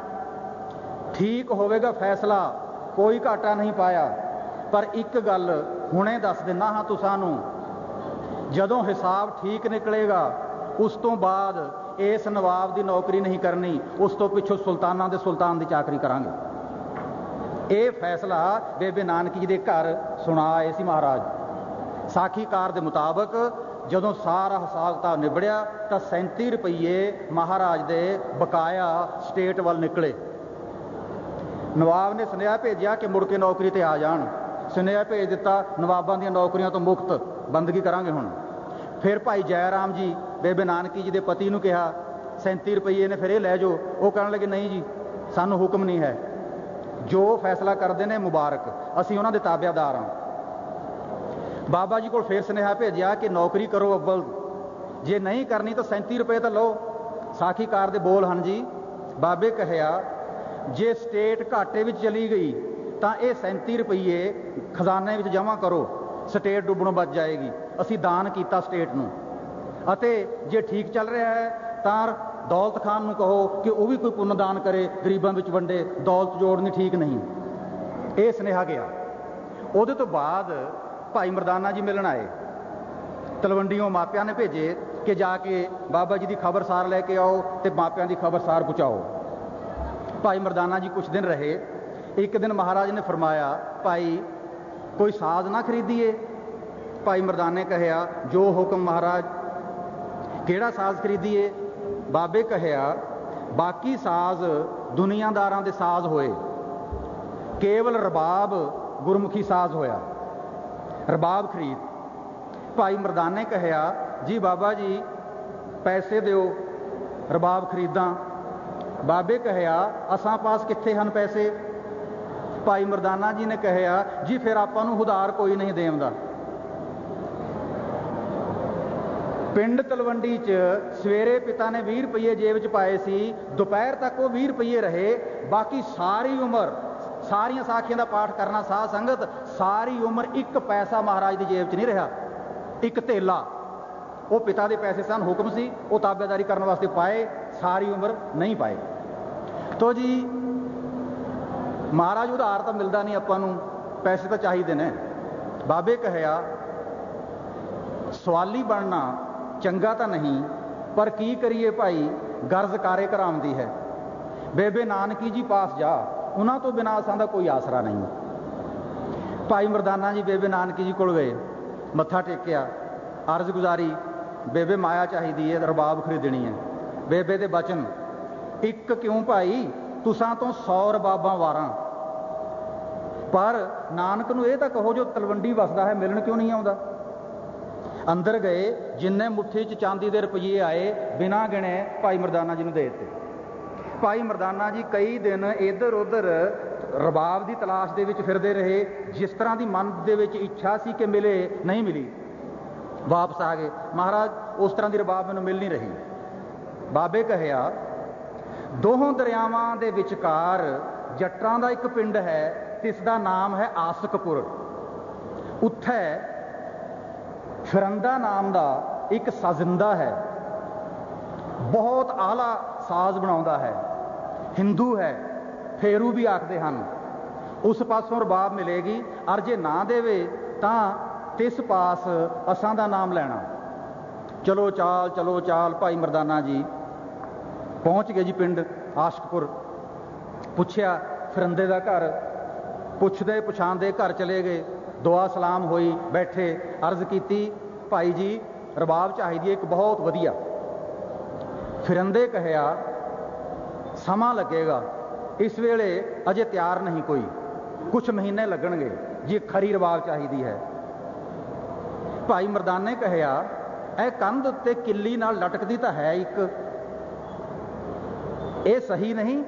Speaker 1: ਠੀਕ ਹੋਵੇਗਾ ਫੈਸਲਾ, ਕੋਈ ਘਾਟਾ ਨਹੀਂ ਪਾਇਆ। ਪਰ ਇੱਕ ਗੱਲ ਹੁਣੇ ਦੱਸ ਦਿੰਦਾ ਹਾਂ ਤੁਸਾਂ ਨੂੰ, ਜਦੋਂ ਹਿਸਾਬ ਠੀਕ ਨਿਕਲੇਗਾ ਉਸ ਤੋਂ ਬਾਅਦ ਇਸ ਨਵਾਬ ਦੀ ਨੌਕਰੀ ਨਹੀਂ ਕਰਨੀ, ਉਸ ਤੋਂ ਪਿੱਛੋਂ ਸੁਲਤਾਨਾਂ ਦੇ ਸੁਲਤਾਨ ਦੀ ਚਾਕਰੀ ਕਰਾਂਗੇ। ਇਹ ਫੈਸਲਾ ਬੇਬੇ ਨਾਨਕੀ ਜੀ ਦੇ ਘਰ ਸੁਣਾ ਆਏ ਸੀ ਮਹਾਰਾਜ। ਸਾਖੀਕਾਰ ਦੇ ਮੁਤਾਬਕ ਜਦੋਂ ਸਾਰਾ ਹਿਸਾਬ ਕਿਤਾਬ ਨਿਬੜਿਆ ਤਾਂ ਸੈਂਤੀ ਰੁਪਈਏ ਮਹਾਰਾਜ ਦੇ ਬਕਾਇਆ ਸਟੇਟ ਵੱਲ ਨਿਕਲੇ। ਨਵਾਬ ਨੇ ਸੁਨੇਹਾ ਭੇਜਿਆ ਕਿ ਮੁੜ ਕੇ ਨੌਕਰੀ ਤੇ ਆ ਜਾਣ। ਸੁਨੇਹਾ ਭੇਜ ਦਿੱਤਾ, ਨਵਾਬਾਂ ਦੀਆਂ ਨੌਕਰੀਆਂ ਤੋਂ ਮੁਕਤ, ਬੰਦਗੀ ਕਰਾਂਗੇ ਹੁਣ। ਫਿਰ ਭਾਈ ਜੈ ਰਾਮ ਜੀ ਬੇਬੇ ਨਾਨਕੀ ਜੀ ਦੇ ਪਤੀ ਨੂੰ ਕਿਹਾ ਸੈਂਤੀ ਰੁਪਈਏ ਨੇ ਫਿਰ ਇਹ ਲੈ ਜਾਓ। ਉਹ ਕਹਿਣ ਲੱਗੇ ਨਹੀਂ ਜੀ ਸਾਨੂੰ ਹੁਕਮ ਨਹੀਂ ਹੈ, ਜੋ ਫੈਸਲਾ ਕਰਦੇ ਨੇ ਮੁਬਾਰਕ, ਅਸੀਂ ਉਹਨਾਂ ਦੇ ਤਾਬੇਦਾਰ ਹਾਂ। ਬਾਬਾ ਜੀ ਕੋਲ ਫਿਰ ਸੁਨੇਹਾ ਭੇਜਿਆ ਕਿ ਨੌਕਰੀ ਕਰੋ ਅੱਵਲ, ਜੇ ਨਹੀਂ ਕਰਨੀ ਤਾਂ ਸੈਂਤੀ ਰੁਪਏ ਤਾਂ ਲਓ। ਸਾਖੀਕਾਰ ਦੇ ਬੋਲ ਹਨ ਜੀ। ਬਾਬੇ ਕਹਿਆ ਜੇ ਸਟੇਟ ਘਾਟੇ ਵਿੱਚ ਚਲੀ ਗਈ ਤਾਂ ਇਹ ਸੈਂਤੀ ਰੁਪਈਏ ਖਜ਼ਾਨੇ ਵਿੱਚ ਜਮ੍ਹਾਂ ਕਰੋ, ਸਟੇਟ ਡੁੱਬਣੋਂ ਬਚ ਜਾਏਗੀ। ਅਸੀਂ ਦਾਨ ਕੀਤਾ ਸਟੇਟ ਨੂੰ, ਅਤੇ ਜੇ ਠੀਕ ਚੱਲ ਰਿਹਾ ਹੈ ਤਾਂ ਦੌਲਤ ਖਾਨ ਨੂੰ ਕਹੋ ਕਿ ਉਹ ਵੀ ਕੋਈ ਪੁੰਨ ਦਾਨ ਕਰੇ, ਗਰੀਬਾਂ ਵਿੱਚ ਵੰਡੇ, ਦੌਲਤ ਜੋੜਨੀ ਠੀਕ ਨਹੀਂ। ਇਹ ਸੁਨੇਹਾ ਗਿਆ। ਉਹਦੇ ਤੋਂ ਬਾਅਦ ਭਾਈ ਮਰਦਾਨਾ ਜੀ ਮਿਲਣ ਆਏ। ਤਲਵੰਡੀਓਂ ਮਾਪਿਆਂ ਨੇ ਭੇਜੇ ਕਿ ਜਾ ਕੇ ਬਾਬਾ ਜੀ ਦੀ ਖਬਰਸਾਰ ਲੈ ਕੇ ਆਓ ਤੇ ਮਾਪਿਆਂ ਦੀ ਖਬਰਸਾਰ ਪਹੁੰਚਾਓ। ਭਾਈ ਮਰਦਾਨਾ ਜੀ ਕੁਛ ਦਿਨ ਰਹੇ। ਇੱਕ ਦਿਨ ਮਹਾਰਾਜ ਨੇ ਫਰਮਾਇਆ ਭਾਈ ਕੋਈ ਸਾਜ਼ ਨਾ ਖਰੀਦੀਏ। ਭਾਈ ਮਰਦਾਨੇ ਕਹਿਆ ਜੋ ਹੁਕਮ ਮਹਾਰਾਜ। ਕਿਹੜਾ ਸਾਜ਼ ਖਰੀਦੀਏ? ਬਾਬੇ ਕਹਿਆ ਬਾਕੀ ਸਾਜ਼ ਦੁਨੀਆਦਾਰਾਂ ਦੇ ਸਾਜ਼ ਹੋਏ, ਕੇਵਲ ਰਬਾਬ ਗੁਰਮੁਖੀ ਸਾਜ਼ ਹੋਇਆ, ਰਬਾਬ ਖਰੀਦ। ਭਾਈ ਮਰਦਾਨੇ ਕਹਿਆ ਜੀ ਬਾਬਾ ਜੀ ਪੈਸੇ ਦਿਓ, ਰਬਾਬ ਖਰੀਦਾਂ। ਬਾਬੇ ਕਹਿਆ ਅਸਾਂ ਪਾਸ ਕਿੱਥੇ ਹਨ ਪੈਸੇ? ਭਾਈ ਮਰਦਾਨਾ ਜੀ ਨੇ ਕਹਿਆ ਜੀ ਫਿਰ ਆਪਾਂ ਨੂੰ ਉਧਾਰ ਕੋਈ ਨਹੀਂ ਦੇਵਦਾ। ਪਿੰਡ ਤਲਵੰਡੀ 'ਚ ਸਵੇਰੇ ਪਿਤਾ ਨੇ ਵੀਹ ਰੁਪਈਏ ਜੇਬ 'ਚ ਪਾਏ ਸੀ, ਦੁਪਹਿਰ ਤੱਕ ਉਹ ਵੀਹ ਰੁਪਈਏ ਰਹੇ। ਬਾਕੀ ਸਾਰੀ ਉਮਰ ਸਾਰੀਆਂ ਸਾਖੀਆਂ ਦਾ ਪਾਠ ਕਰਨਾ ਸਾਧ ਸੰਗਤ, ਸਾਰੀ ਉਮਰ ਇੱਕ ਪੈਸਾ ਮਹਾਰਾਜ ਦੀ ਜੇਬ 'ਚ ਨਹੀਂ ਰਿਹਾ, ਇੱਕ ਧੇਲਾ। ਉਹ ਪਿਤਾ ਦੇ ਪੈਸੇ ਸਨ, ਹੁਕਮ ਸੀ, ਉਹ ਤਾਬੇਦਾਰੀ ਕਰਨ ਵਾਸਤੇ ਪਾਏ, ਸਾਰੀ ਉਮਰ ਨਹੀਂ ਪਾਏ। ਤੋ ਜੀ ਮਹਾਰਾਜ ਉਧਾਰ ਤਾਂ ਮਿਲਦਾ ਨਹੀਂ ਆਪਾਂ ਨੂੰ, ਪੈਸੇ ਤਾਂ ਚਾਹੀਦੇ ਨੇ। ਬਾਬੇ ਕਹਿਆ ਸਵਾਲੀ ਬਣਨਾ ਚੰਗਾ ਤਾਂ ਨਹੀਂ, ਪਰ ਕੀ ਕਰੀਏ ਭਾਈ, ਗਰਜ਼ ਕਾਰੇ ਘਰਾਮਦੀ ਹੈ। ਬੇਬੇ ਨਾਨਕੀ ਜੀ ਪਾਸ ਜਾ, ਉਹਨਾਂ ਤੋਂ ਬਿਨਾਂ ਅਸਾਂ ਦਾ ਕੋਈ ਆਸਰਾ ਨਹੀਂ। ਭਾਈ ਮਰਦਾਨਾ ਜੀ ਬੇਬੇ ਨਾਨਕੀ ਜੀ ਕੋਲ ਗਏ, ਮੱਥਾ ਟੇਕਿਆ, ਅਰਜ਼ ਗੁਜ਼ਾਰੀ, ਬੇਬੇ ਮਾਇਆ ਚਾਹੀਦੀ ਹੈ, ਰਬਾਬ ਖਰੀਦਣੀ ਹੈ। ਬੇਬੇ ਦੇ ਬਚਨ, ਇੱਕ ਕਿਉਂ ਭਾਈ, ਤੁਸਾਂ ਤੋਂ ਸੌ ਰਬਾਬਾਂ ਵਾਰਾਂ, ਪਰ ਨਾਨਕ ਨੂੰ ਇਹ ਤਾਂ ਕਹੋ ਜੋ ਤਲਵੰਡੀ ਵਸਦਾ ਹੈ, ਮਿਲਣ ਕਿਉਂ ਨਹੀਂ ਆਉਂਦਾ। ਅੰਦਰ ਗਏ, ਜਿੰਨੇ ਮੁੱਠੀ 'ਚ ਚਾਂਦੀ ਦੇ ਰੁਪਈਏ ਆਏ ਬਿਨਾਂ ਗਿਣੇ ਭਾਈ ਮਰਦਾਨਾ ਜੀ ਨੂੰ ਦੇ ਦਿੱਤੇ। ਭਾਈ ਮਰਦਾਨਾ ਜੀ ਕਈ ਦਿਨ ਇੱਧਰ ਉੱਧਰ ਰਬਾਬ ਦੀ ਤਲਾਸ਼ ਦੇ ਵਿੱਚ ਫਿਰਦੇ ਰਹੇ। ਜਿਸ ਤਰ੍ਹਾਂ ਦੀ ਮਨ ਦੇ ਵਿੱਚ ਇੱਛਾ ਸੀ ਕਿ ਮਿਲੇ, ਨਹੀਂ ਮਿਲੀ, ਵਾਪਸ ਆ ਗਏ। ਮਹਾਰਾਜ ਉਸ ਤਰ੍ਹਾਂ ਦੀ ਰਬਾਬ ਮੈਨੂੰ ਮਿਲ ਨਹੀਂ ਰਹੀ। ਬਾਬੇ ਕਹਿਆ ਦੋਹਾਂ ਦਰਿਆਵਾਂ ਦੇ ਵਿਚਕਾਰ ਜੱਟਾਂ ਦਾ ਇੱਕ ਪਿੰਡ ਹੈ, ਜਿਸ ਦਾ ਨਾਮ ਹੈ ਆਸਕਪੁਰ। ਉੱਥੇ ਫਿਰੰਦਾ ਨਾਮ ਦਾ ਇੱਕ ਸਾਜ਼ਿੰਦਾ ਹੈ, ਬਹੁਤ ਆਲਾ ਸਾਜ਼ ਬਣਾਉਂਦਾ ਹੈ, ਹਿੰਦੂ ਹੈ, ਫੇਰੂ ਵੀ ਆਖਦੇ ਹਨ। ਉਸ ਪਾਸੋਂ ਰਬਾਬ ਮਿਲੇਗੀ, ਅਰ ਜੇ ਨਾ ਦੇਵੇ ਤਾਂ ਤਿਸ ਪਾਸ ਅਸਾਂ ਦਾ ਨਾਮ ਲੈਣਾ। ਚਲੋ ਚਾਲ ਚਲੋ ਚਾਲ, ਭਾਈ ਮਰਦਾਨਾ ਜੀ ਪਹੁੰਚ ਗਏ ਜੀ ਪਿੰਡ ਆਸ਼ਕਪੁਰ। ਪੁੱਛਿਆ ਫਿਰੰਦੇ ਦਾ ਘਰ, ਪੁੱਛਦੇ ਪਛਾਣਦੇ ਘਰ ਚਲੇ ਗਏ। ਦੁਆ ਸਲਾਮ ਹੋਈ, ਬੈਠੇ, ਅਰਜ਼ ਕੀਤੀ, ਭਾਈ ਜੀ ਰਬਾਬ ਚਾਹੀਦੀ ਹੈ ਇੱਕ ਬਹੁਤ ਵਧੀਆ। ਫਿਰੰਦੇ ਕਹਿਆ ਸਮਾਂ ਲੱਗੇਗਾ, ਇਸ ਵੇਲੇ ਅਜੇ ਤਿਆਰ ਨਹੀਂ ਕੋਈ, ਕੁਛ ਮਹੀਨੇ ਲੱਗਣਗੇ ਜੀ, ਖਰੀ ਰਬਾਬ ਚਾਹੀਦੀ ਹੈ। ਭਾਈ ਮਰਦਾਨੇ ਕਹਿਆ ਇਹ ਕੰਧ ਉੱਤੇ ਕਿੱਲੀ ਨਾਲ ਲਟਕਦੀ ਤਾਂ ਹੈ ਇੱਕ, ਇਹ ਸਹੀ ਨਹੀਂ।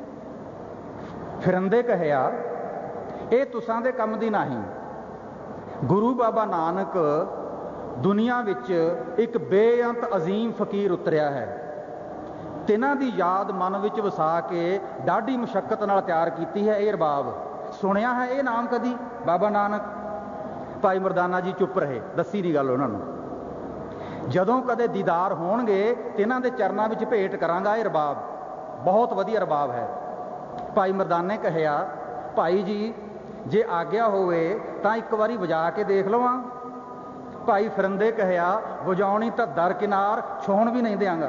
Speaker 1: ਫਿਰੰਦੇ ਕਹਿਆ ਇਹ ਤੁਸਾਂ ਦੇ ਕੰਮ ਦੀ ਨਹੀਂ। ਗੁਰੂ ਬਾਬਾ ਨਾਨਕ ਦੁਨੀਆ ਵਿੱਚ ਇੱਕ ਬੇਅੰਤ ਅਜ਼ੀਮ ਫਕੀਰ ਉਤਰਿਆ ਹੈ, ਤਿਨਾਂ ਦੀ ਯਾਦ ਮਨ ਵਿੱਚ ਵਸਾ ਕੇ ਡਾਢੀ ਮੁਸ਼ੱਕਤ ਨਾਲ ਤਿਆਰ ਕੀਤੀ ਹੈ ਇਹ ਰਬਾਬ। ਸੁਣਿਆ ਹੈ ਇਹ ਨਾਮ ਕਦੀ, ਬਾਬਾ ਨਾਨਕ? ਭਾਈ ਮਰਦਾਨਾ ਜੀ ਚੁੱਪ ਰਹੇ, ਦੱਸੀ ਨਹੀਂ ਗੱਲ ਉਹਨਾਂ ਨੂੰ। ਜਦੋਂ ਕਦੇ ਦੀਦਾਰ ਹੋਣਗੇ ਤਿਨਾਂ ਦੇ ਚਰਨਾਂ ਵਿੱਚ ਭੇਟ ਕਰਾਂਗਾ ਇਹ ਰਬਾਬ, ਬਹੁਤ ਵਧੀਆ ਰਬਾਬ ਹੈ। ਭਾਈ ਮਰਦਾਨੇ ਕਹਿਆ ਭਾਈ ਜੀ ਜੇ ਆਗਿਆ ਹੋਵੇ ਤਾਂ ਇੱਕ ਵਾਰੀ ਵਜਾ ਕੇ ਦੇਖ ਲਵਾਂ। ਭਾਈ ਫਿਰੰਦੇ ਕਹਿਆ ਵਜਾਉਣੀ ਤਾਂ ਦਰਕਿਨਾਰ, ਛੋਹਣ ਵੀ ਨਹੀਂ ਦਿਆਂਗਾ।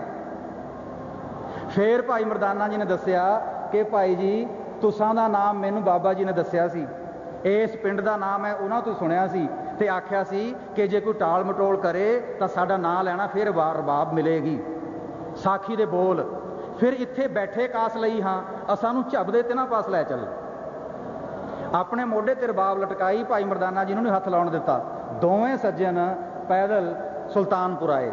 Speaker 1: ਫੇਰ ਭਾਈ ਮਰਦਾਨਾ ਜੀ ਨੇ ਦੱਸਿਆ ਕਿ ਭਾਈ ਜੀ ਤੁਸਾਂ ਦਾ ਨਾਮ ਮੈਨੂੰ ਬਾਬਾ ਜੀ ਨੇ ਦੱਸਿਆ ਸੀ, ਇਸ ਪਿੰਡ ਦਾ ਨਾਮ ਹੈ ਉਹਨਾਂ ਤੋਂ ਸੁਣਿਆ ਸੀ, ਤੇ ਆਖਿਆ ਸੀ ਕਿ ਜੇ ਕੋਈ ਟਾਲ ਮਟੋਲ ਕਰੇ ਤਾਂ ਸਾਡਾ ਨਾਂ ਲੈਣਾ, ਫਿਰ ਰਬਾਬ ਮਿਲੇਗੀ। ਸਾਖੀ ਦੇ ਬੋਲ, ਫਿਰ ਇੱਥੇ ਬੈਠੇ ਕਾਸ ਲਈ ਹਾਂ, ਅਸਾਂ ਨੂੰ ਝੱਬਦੇ ਤੇ ਨਾ ਪਾਸ ਲੈ ਚੱਲ। ਆਪਣੇ ਮੋਢੇ ਤੇ ਰਬਾਬ ਲਟਕਾਈ, ਭਾਈ ਮਰਦਾਨਾ ਜੀ ਨੂੰ ਨਹੀਂ ਹੱਥ ਲਾਉਣ ਦਿੱਤਾ। ਦੋਵੇਂ ਸੱਜਣ ਪੈਦਲ ਸੁਲਤਾਨਪੁਰ ਆਏ।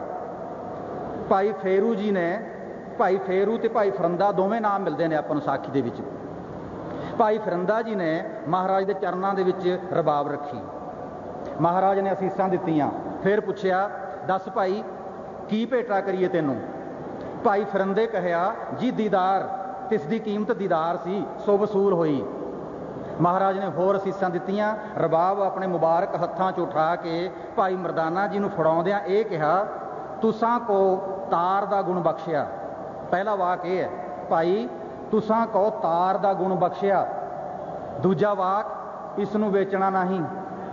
Speaker 1: ਭਾਈ ਫੇਰੂ ਜੀ ਨੇ, ਭਾਈ ਫੇਰੂ ਤੇ ਭਾਈ ਫਿਰੰਦਾ ਦੋਵੇਂ ਨਾਮ ਮਿਲਦੇ ਨੇ ਆਪਾਂ ਨੂੰ ਸਾਖੀ ਦੇ ਵਿੱਚ। ਭਾਈ ਫਿਰੰਦਾ ਜੀ ਨੇ ਮਹਾਰਾਜ ਦੇ ਚਰਨਾਂ ਦੇ ਵਿੱਚ ਰਬਾਬ ਰੱਖੀ, ਮਹਾਰਾਜ ਨੇ ਅਸੀਸਾਂ ਦਿੱਤੀਆਂ। ਫਿਰ ਪੁੱਛਿਆ ਦੱਸ ਭਾਈ ਕੀ ਭੇਟਾ ਕਰੀਏ ਤੈਨੂੰ? ਭਾਈ ਫਿਰੰਦੇ ਕਹਿਆ ਜੀ ਦੀਦਾਰ, ਤਿਸ ਦੀ ਕੀਮਤ ਦੀਦਾਰ ਸੀ, ਸੋ ਵਸੂਲ ਹੋਈ। ਮਹਾਰਾਜ ਨੇ ਹੋਰ ਅਸੀਸਾਂ ਦਿੱਤੀਆਂ। ਰਬਾਬ ਆਪਣੇ ਮੁਬਾਰਕ ਹੱਥਾਂ 'ਚ ਉਠਾ ਕੇ ਭਾਈ ਮਰਦਾਨਾ ਜੀ ਨੂੰ ਫੜਾਉਂਦਿਆਂ ਇਹ ਕਿਹਾ ਤੁਸਾਂ ਕੋ ਤਾਰ ਦਾ ਗੁਣ ਬਖਸ਼ਿਆ। ਪਹਿਲਾ ਵਾਕ ਇਹ ਹੈ, ਭਾਈ ਤੁਸਾਂ ਕੋ ਤਾਰ ਦਾ ਗੁਣ ਬਖਸ਼ਿਆ। ਦੂਜਾ ਵਾਕ ਇਸ ਨੂੰ ਵੇਚਣਾ ਨਹੀਂ,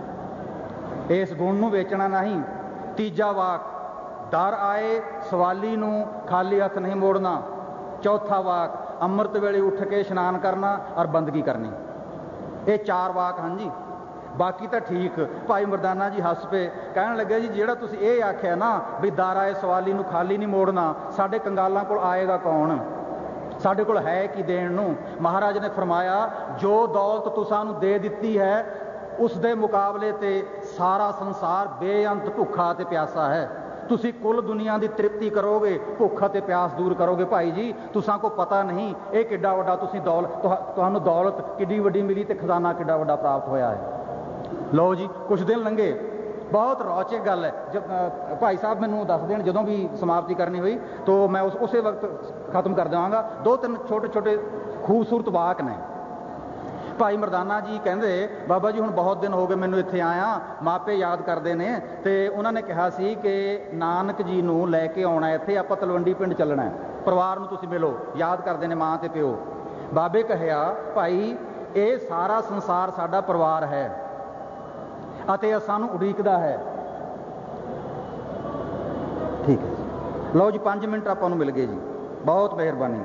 Speaker 1: ਇਸ ਗੁਣ ਨੂੰ ਵੇਚਣਾ ਨਹੀਂ। ਤੀਜਾ ਵਾਕ ਡਰ ਆਏ ਸਵਾਲੀ ਨੂੰ ਖਾਲੀ ਹੱਥ ਨਹੀਂ ਮੋੜਨਾ। ਚੌਥਾ ਵਾਕ ਅੰਮ੍ਰਿਤ ਵੇਲੇ ਉੱਠ ਕੇ ਇਸ਼ਨਾਨ ਕਰਨਾ ਔਰ ਬੰਦਗੀ ਕਰਨੀ। ਇਹ ਚਾਰ ਵਾਕ ਹਨ ਜੀ, ਬਾਕੀ ਤਾਂ ਠੀਕ। ਭਾਈ ਮਰਦਾਨਾ ਜੀ ਹੱਸ ਪਏ, ਕਹਿਣ ਲੱਗੇ ਜੀ ਜਿਹੜਾ ਤੁਸੀਂ ਇਹ ਆਖਿਆ ਨਾ ਵੀ ਦਰ ਆਏ ਸਵਾਲੀ ਨੂੰ ਖਾਲੀ ਨਹੀਂ ਮੋੜਨਾ, ਸਾਡੇ ਕੰਗਾਲਾਂ ਕੋਲ ਆਏਗਾ ਕੌਣ? ਸਾਡੇ ਕੋਲ ਹੈ ਕੀ ਦੇਣ ਨੂੰ? ਮਹਾਰਾਜ ਨੇ ਫਰਮਾਇਆ ਜੋ ਦੌਲਤ ਤੁਸਾਂ ਨੂੰ ਦੇ ਦਿੱਤੀ ਹੈ ਉਸ ਦੇ ਮੁਕਾਬਲੇ ਤੇ ਸਾਰਾ ਸੰਸਾਰ ਬੇਅੰਤ ਭੁੱਖਾ ਤੇ ਪਿਆਸਾ ਹੈ। ਤੁਸੀਂ ਕੁੱਲ ਦੁਨੀਆ ਦੀ ਤ੍ਰਿਪਤੀ ਕਰੋਗੇ, ਭੁੱਖ ਅਤੇ ਪਿਆਸ ਦੂਰ ਕਰੋਗੇ। ਭਾਈ ਜੀ ਤੁਸਾਂ ਕੋ ਪਤਾ ਨਹੀਂ ਇਹ ਕਿੱਡਾ ਵੱਡਾ ਤੁਸੀਂ ਦੌਲਤ, ਤੁਹਾਨੂੰ ਦੌਲਤ ਕਿੱਡੀ ਵੱਡੀ ਮਿਲੀ ਤੇ ਖਜ਼ਾਨਾ ਕਿੱਡਾ ਵੱਡਾ ਪ੍ਰਾਪਤ ਹੋਇਆ ਹੈ। ਲਓ ਜੀ ਕੁਛ ਦਿਨ ਲੰਘੇ, बहुत रोचक गल है। जब भाई साहब मैनू दस देन जदों भी समाप्ति करनी हुई तो मैं उस उस वक्त खत्म कर देवांगा। दो तीन छोटे छोटे खूबसूरत वाक ने। भाई मरदाना जी कहते बाबा जी हुण बहुत दिन हो गए मैनू इत्थे आया, मापे याद करते हैं तो उन्होंने कहा सी कि नानक जी नूं लैके आउणा इत्थे, आपां तलवंडी पिंड चलना है, परिवार नूं तुसीं मिलो। याद करते हैं माँ ते प्यो। बाबे कहिया भाई ये सारा संसार साडा परिवार है ਅਤੇ ਸਾਨੂੰ ਉਡੀਕਦਾ ਹੈ। ठीक है, लो जी पाँच मिनट आपां नूं मिल गए जी, बहुत मेहरबानी।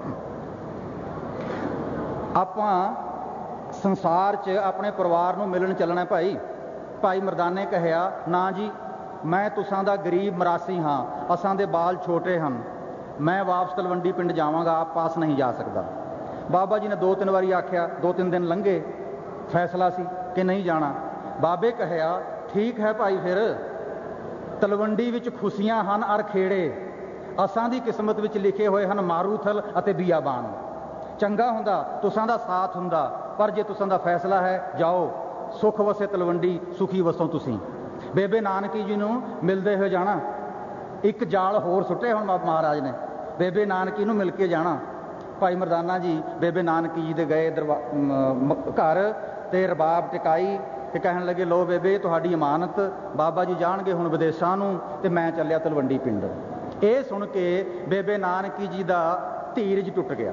Speaker 1: आपां संसार च अपने परिवार नूं मिलन चलना भाई। भाई मरदाने कहिया ना जी, मैं तुसां दा गरीब मरासी हाँ, असां दे बाल छोटे हैं, मैं वापस तलवंडी पिंड जावांगा, आप पास नहीं जा सकता। बाबा जी ने दो तीन बारी आख्या, दो तीन दिन लंघे, फैसला सी कि नहीं जाना। बाबे कहिया ठीक है भाई, फिर तलवंडी विच खुशियां हन अर खेड़े, असां दी किस्मत विच लिखे होए हन मारूथल अते बियाबान। चंगा हुंदा तुसां दा साथ हुंदा, पर जे तुसां दा फैसला है जाओ, सुख वसे तलवंडी, सुखी वसो तुसीं। बेबे नानकी जी नूं मिलदे होए जाना। एक जाल होर सुट्टे हुण महाराज ने, बेबे नानकी नूं मिल के जाना। भाई मरदाना जी बेबे नानकी जी दे गए दरबा घर ते रबाब टिकाई ते कहन लगे लो बेबे तुहाडी इमानत, बाबा जी जाणगे हुण विदेशां नूं ते मैं चलिया तलवंडी पिंड। ये सुन के बेबे नानकी जी दा धीरज टुट गया,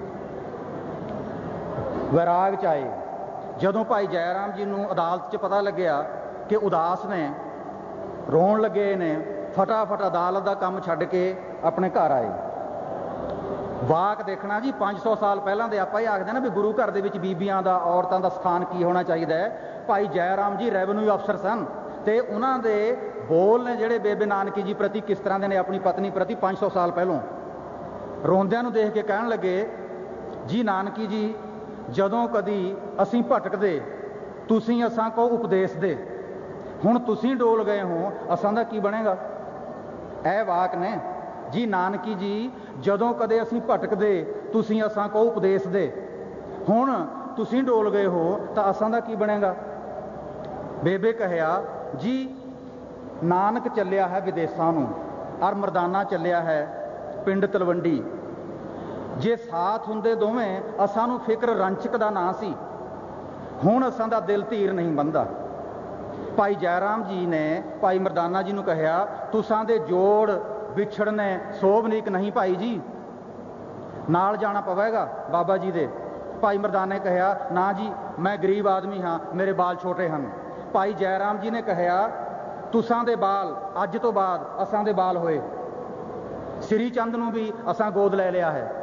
Speaker 1: वैराग च आए। जदों भाई जयराम जी नूं अदालत च पता लग्या कि उदास ने, रोण लगे ने, फटाफट अदालत का काम छड्ड के अपने घर आए। वाक देखना जी, पाँच सौ साल पहलां दे आपां ही आखदे ना भी गुरु घर दे विच बीबियां दा, औरतां दा स्थान की होना चाहिए है। भाई जयराम जी रेवन्यू अफसर सन ते उन्हां दे बोल ने जिहड़े बेबे नानकी जी प्रति किस तरह दे ने अपनी पत्नी प्रति पाँच सौ साल पहलों। रोंदियां नूं देख के कहण लगे जी नानकी जी, जदों कदी असीं भटकदे तुसीं असां को उपदेश दे, हुण तुसीं डोल गए हो, असां दा की बनेगा। ऐ वाक ने जी नानकी जी, जदों कदे असीं भटकदे तुसीं असां को उपदेश दे, हुण तुसीं डोल गए हो तो असां दा की बनेगा। बेबे कहिया जी नानक चलिया है विदेशां नूं और मरदाना चलिया है पिंड तलवंडी। जे साथ हुंदे दोवें असां नूं फिक्र रंचक दा ना सी, हुण असां दा दिल धीर नहीं बनदा। भाई जयराम जी ने भाई मरदाना जी नूं कहिया तुसां दे जोड़ विछड़ने सोभनीक नहीं भाई जी, नाल जाना पवेगा बाबा जी दे। भाई मरदाने कहिया ना जी मैं गरीब आदमी हाँ, मेरे बाल छोटे हैं। भाई जयराम जी ने कहिया तुसां दे बाल अज तो बाद असां दे बाल होए, श्री चंद नूं भी असां गोद ले लिया है।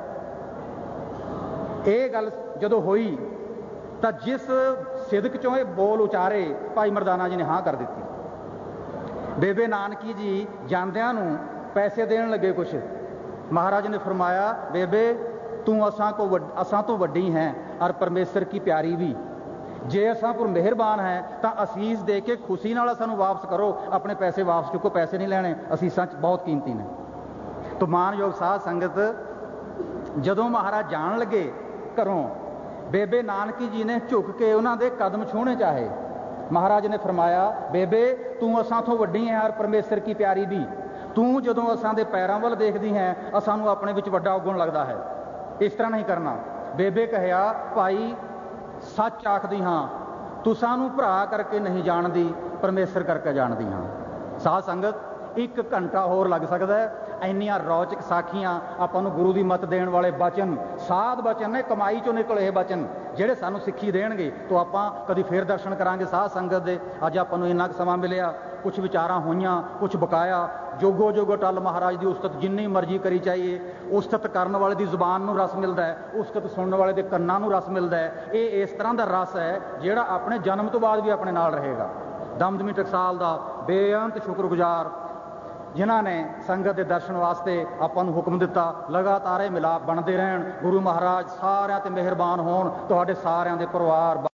Speaker 1: ये गल जदों होई तो जिस सिदक चों ये बोल उचारे भाई मरदाना जी ने हाँ कर दी। बेबे नानकी जी जांदियां नूं पैसे देण लगे कुछ। महाराज ने फरमाया बेबे तू असां को वड, असां तो वड्डी हैं और परमेश्वर की प्यारी भी, जे असां पर मेहरबान है तो असीस दे के खुशी नाल सानूं वापस करो, अपने पैसे वापस चुको, पैसे नहीं लेने, असीसां बहुत कीमती ने। तो मानयोग साध संगत जदों महाराज जान लगे घरों, बेबे नानकी जी ने झुक के उन्हां दे कदम छूने चाहे। महाराज ने फरमाया बेबे तू असां तो वड्डी है और परमेश्वर की प्यारी भी, तू जदों असां दे पैरां वल देखदी है असां नूं अपने विच वड्डा गुण लगदा है, इस तरह नहीं करना। बेबे कहिया भाई सच आखदी हाँ, तुसां नूं भरा करके नहीं जानदी, परमेश्वर करके जानदी हाँ। साध संगत एक घंटा होर लग सकता है, इन्नियां रौचक साखियां आपां नूं गुरु दी मत देण वाले बचन, साध बचन ने, कमाई चों निकले ये बचन ਜਿਹੜੇ ਸਾਨੂੰ ਸਿੱਖੀ ਦੇਣਗੇ। तो ਆਪਾਂ कभी फिर दर्शन करांगे साध संगत दे। अज आपां नूं इन्ना कुछ समा मिलिया, कुछ विचारां होईयां, कुछ बकाया, जोगो जोगो टल महाराज की उस्तत जिन्नी मर्जी करी चाहिए। उस्तत करन वाले की जुबान नूं रस मिलता है, उस्तत सुनने वाले के कन्नां नूं रस मिलता है। ये इस तरह का रस है जिहड़ा अपने जन्म तो बाद भी अपने नाल रहेगा। दमदमी टकसाल का बेअंत शुक्रगुजार जिन्हां ने संगत के दर्शन वास्ते आपां नूं हुक्म दिता, लगातार ये मिलाप बनते रहन। गुरु महाराज सारिਆਂ ते मेहरबान होण, तुहाडे सारिਆਂ दे परिवार